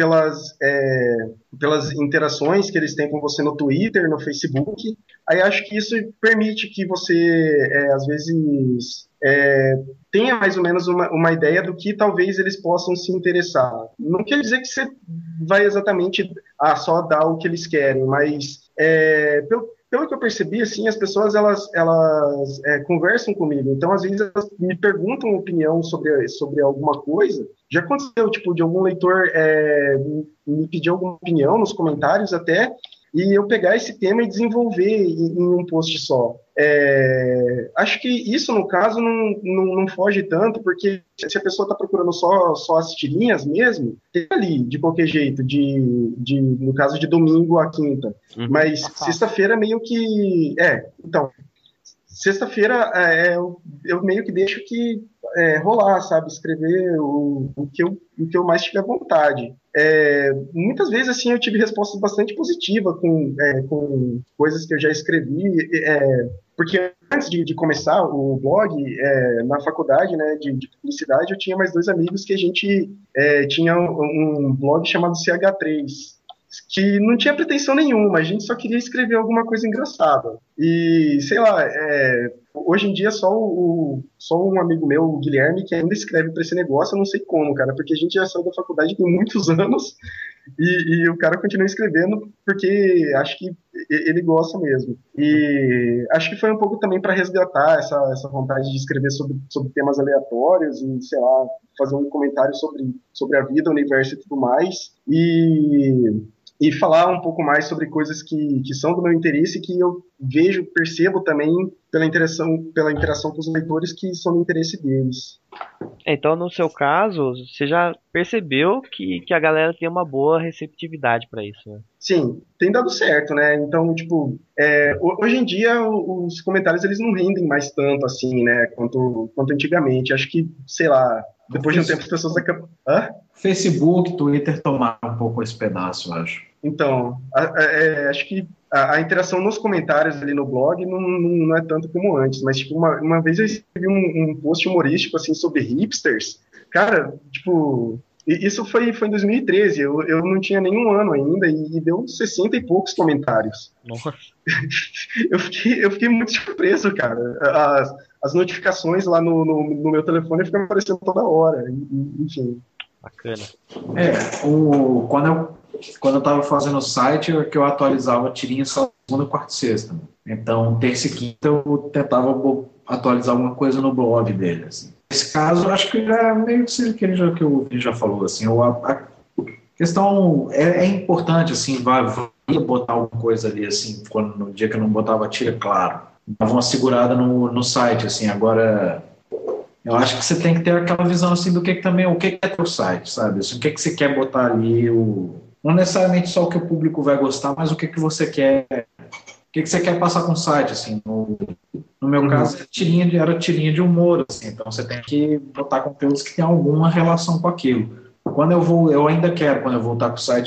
Pelas interações que eles têm com você no Twitter, no Facebook. Aí acho que isso permite que você, às vezes, tenha mais ou menos uma ideia do que talvez eles possam se interessar. Não quer dizer que você vai exatamente só dar o que eles querem, mas pelo que eu percebi, assim, as pessoas elas conversam comigo. Então, às vezes, elas me perguntam opinião sobre alguma coisa. Já aconteceu, tipo, de algum leitor me pedir alguma opinião nos comentários até, e eu pegar esse tema e desenvolver em um post só. Acho que isso, no caso, não foge tanto, porque se a pessoa está procurando só as tirinhas mesmo, tem ali, de qualquer jeito, no caso de domingo a quinta. Mas sexta-feira meio que... Então, sexta-feira eu meio que deixo que rolar, sabe? Escrever o que eu mais tiver vontade. Muitas vezes, assim, eu tive respostas bastante positivas com coisas que eu já escrevi, porque antes de começar o blog, na faculdade, né, de publicidade, eu tinha mais 2 amigos que a gente tinha um blog chamado CH3, que não tinha pretensão nenhuma, a gente só queria escrever alguma coisa engraçada. E, sei lá, hoje em dia só um amigo meu, o Guilherme, que ainda escreve para esse negócio, eu não sei como, cara, porque a gente já saiu da faculdade tem muitos anos e o cara continua escrevendo porque acho que ele gosta mesmo. E acho que foi um pouco também para resgatar essa vontade de escrever sobre temas aleatórios e, sei lá, fazer um comentário sobre a vida, o universo e tudo mais. E falar um pouco mais sobre coisas que são do meu interesse e que eu percebo também pela interação com os leitores que são do interesse deles. Então, no seu caso, você já percebeu que a galera tem uma boa receptividade para isso, né? Sim, tem dado certo, né? Então, tipo, hoje em dia os comentários eles não rendem mais tanto assim, né? Quanto antigamente. Acho que, sei lá, depois de um tempo as pessoas acabam... Facebook, Twitter tomaram um pouco esse pedaço, eu acho. Então, acho que a interação nos comentários ali no blog não é tanto como antes, mas tipo, uma vez eu escrevi um post humorístico assim sobre hipsters, cara, tipo, isso foi em 2013, eu não tinha nenhum ano ainda e deu 60 e poucos comentários. Nossa. Eu fiquei muito surpreso, cara. As notificações lá no meu telefone ficam aparecendo toda hora, enfim. Bacana. Quando eu estava fazendo o site, eu atualizava tirinha só segunda, quarta e sexta. Então, terça e quinta eu tentava atualizar alguma coisa no blog dele. Assim. Nesse caso, eu acho que já é meio que ele já falou. Assim, a questão é importante, assim, vai botar alguma coisa ali, assim, no dia que eu não botava tira, claro. Dava uma segurada no site, assim, agora... Eu acho que você tem que ter aquela visão assim do que é teu site, sabe? Assim, o que você quer botar ali, não necessariamente só o que o público vai gostar, mas o que você quer, o que você quer passar com o site, assim. No meu caso, era tirinha de humor, assim, então você tem que botar conteúdos que tem alguma relação com aquilo. Quando eu ainda quero, quando eu voltar com o site,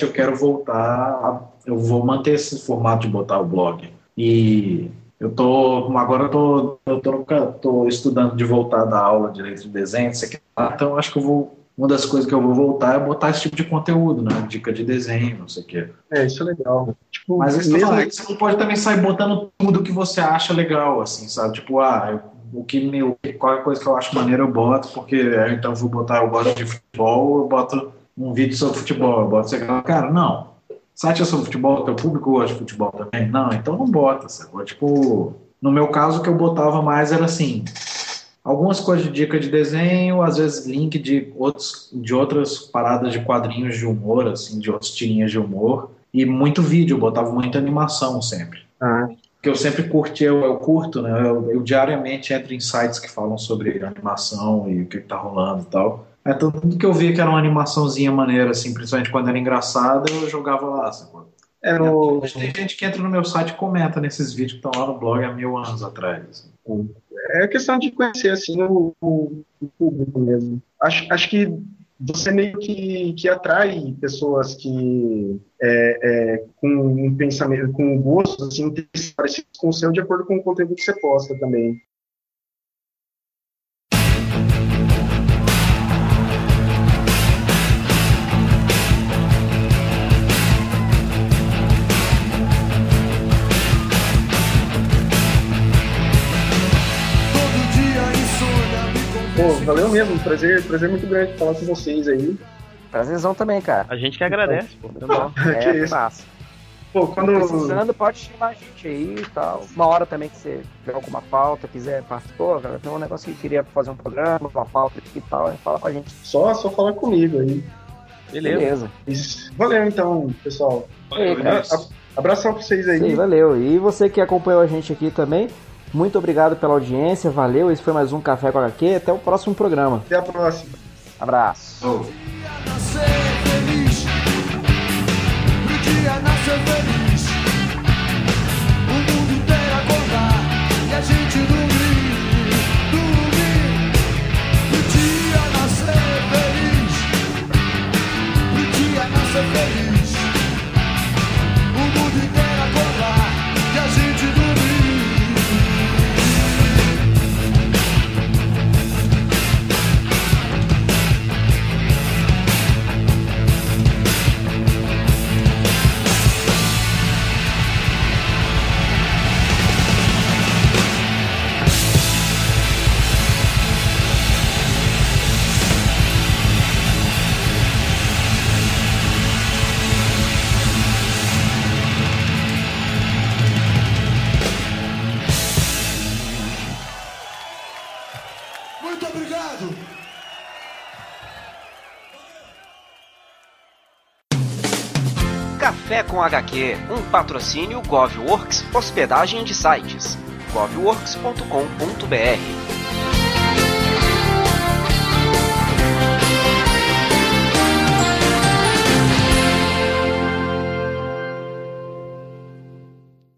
eu vou manter esse formato de botar o blog. E agora eu tô estudando de voltar da aula de letra de desenho, então acho que uma das coisas que eu vou voltar é botar esse tipo de conteúdo, né? Dica de desenho, não sei o quê. Isso é legal. Tipo, mas você não pode também sair botando tudo que você acha legal, assim, sabe? Tipo, qualquer coisa que eu acho maneiro eu boto, porque então eu gosto de futebol, eu boto um vídeo sobre futebol, eu boto cara, não. Site é sobre futebol, teu público gosta de futebol também? Não, então não bota, sabe? Tipo, no meu caso, o que eu botava mais era assim, algumas coisas de dica de desenho, às vezes link de outras paradas de quadrinhos de humor, assim, de outras tirinhas de humor, e muito vídeo, eu botava muita animação sempre. Porque eu sempre eu curto, né? Eu diariamente entro em sites que falam sobre animação e o que tá rolando e tal. Tudo que eu via que era uma animaçãozinha maneira, assim, principalmente quando era engraçada, eu jogava lá, sacou? Tem gente que entra no meu site e comenta nesses vídeos que estão lá no blog há 1000 anos atrás. Assim. É questão de conhecer, assim, o público mesmo. Acho que você meio que atrai pessoas que com um pensamento, com gostos assim, parecidos com o seu, de acordo com o conteúdo que você posta também. Pô, valeu mesmo, prazer muito grande falar com vocês aí. Prazerzão também, cara. A gente que agradece, pô. Muito bom. Que isso. Massa. Pô, quando... Precisando, pode chamar a gente aí e tal. Uma hora também que você tiver alguma pauta, quiser participar, cara, tem um negócio que queria fazer um programa, uma pauta aqui e tal, fala com a gente. Só falar comigo aí. Beleza. Valeu então, pessoal. Valeu, abração pra vocês aí. Sim, valeu. E você que acompanhou a gente aqui também, muito obrigado pela audiência, valeu. Esse foi mais um Café com HQ. Até o próximo programa. Até a próxima. Abraço. Pro dia nascer feliz, o mundo inteiro acordar e a gente dormir. Pro dia nascer feliz, pro dia nascer feliz, o mundo inteiro acordar e a gente dormir. Muito obrigado! Café com HQ, um patrocínio GovWorks, hospedagem de sites, govworks.com.br.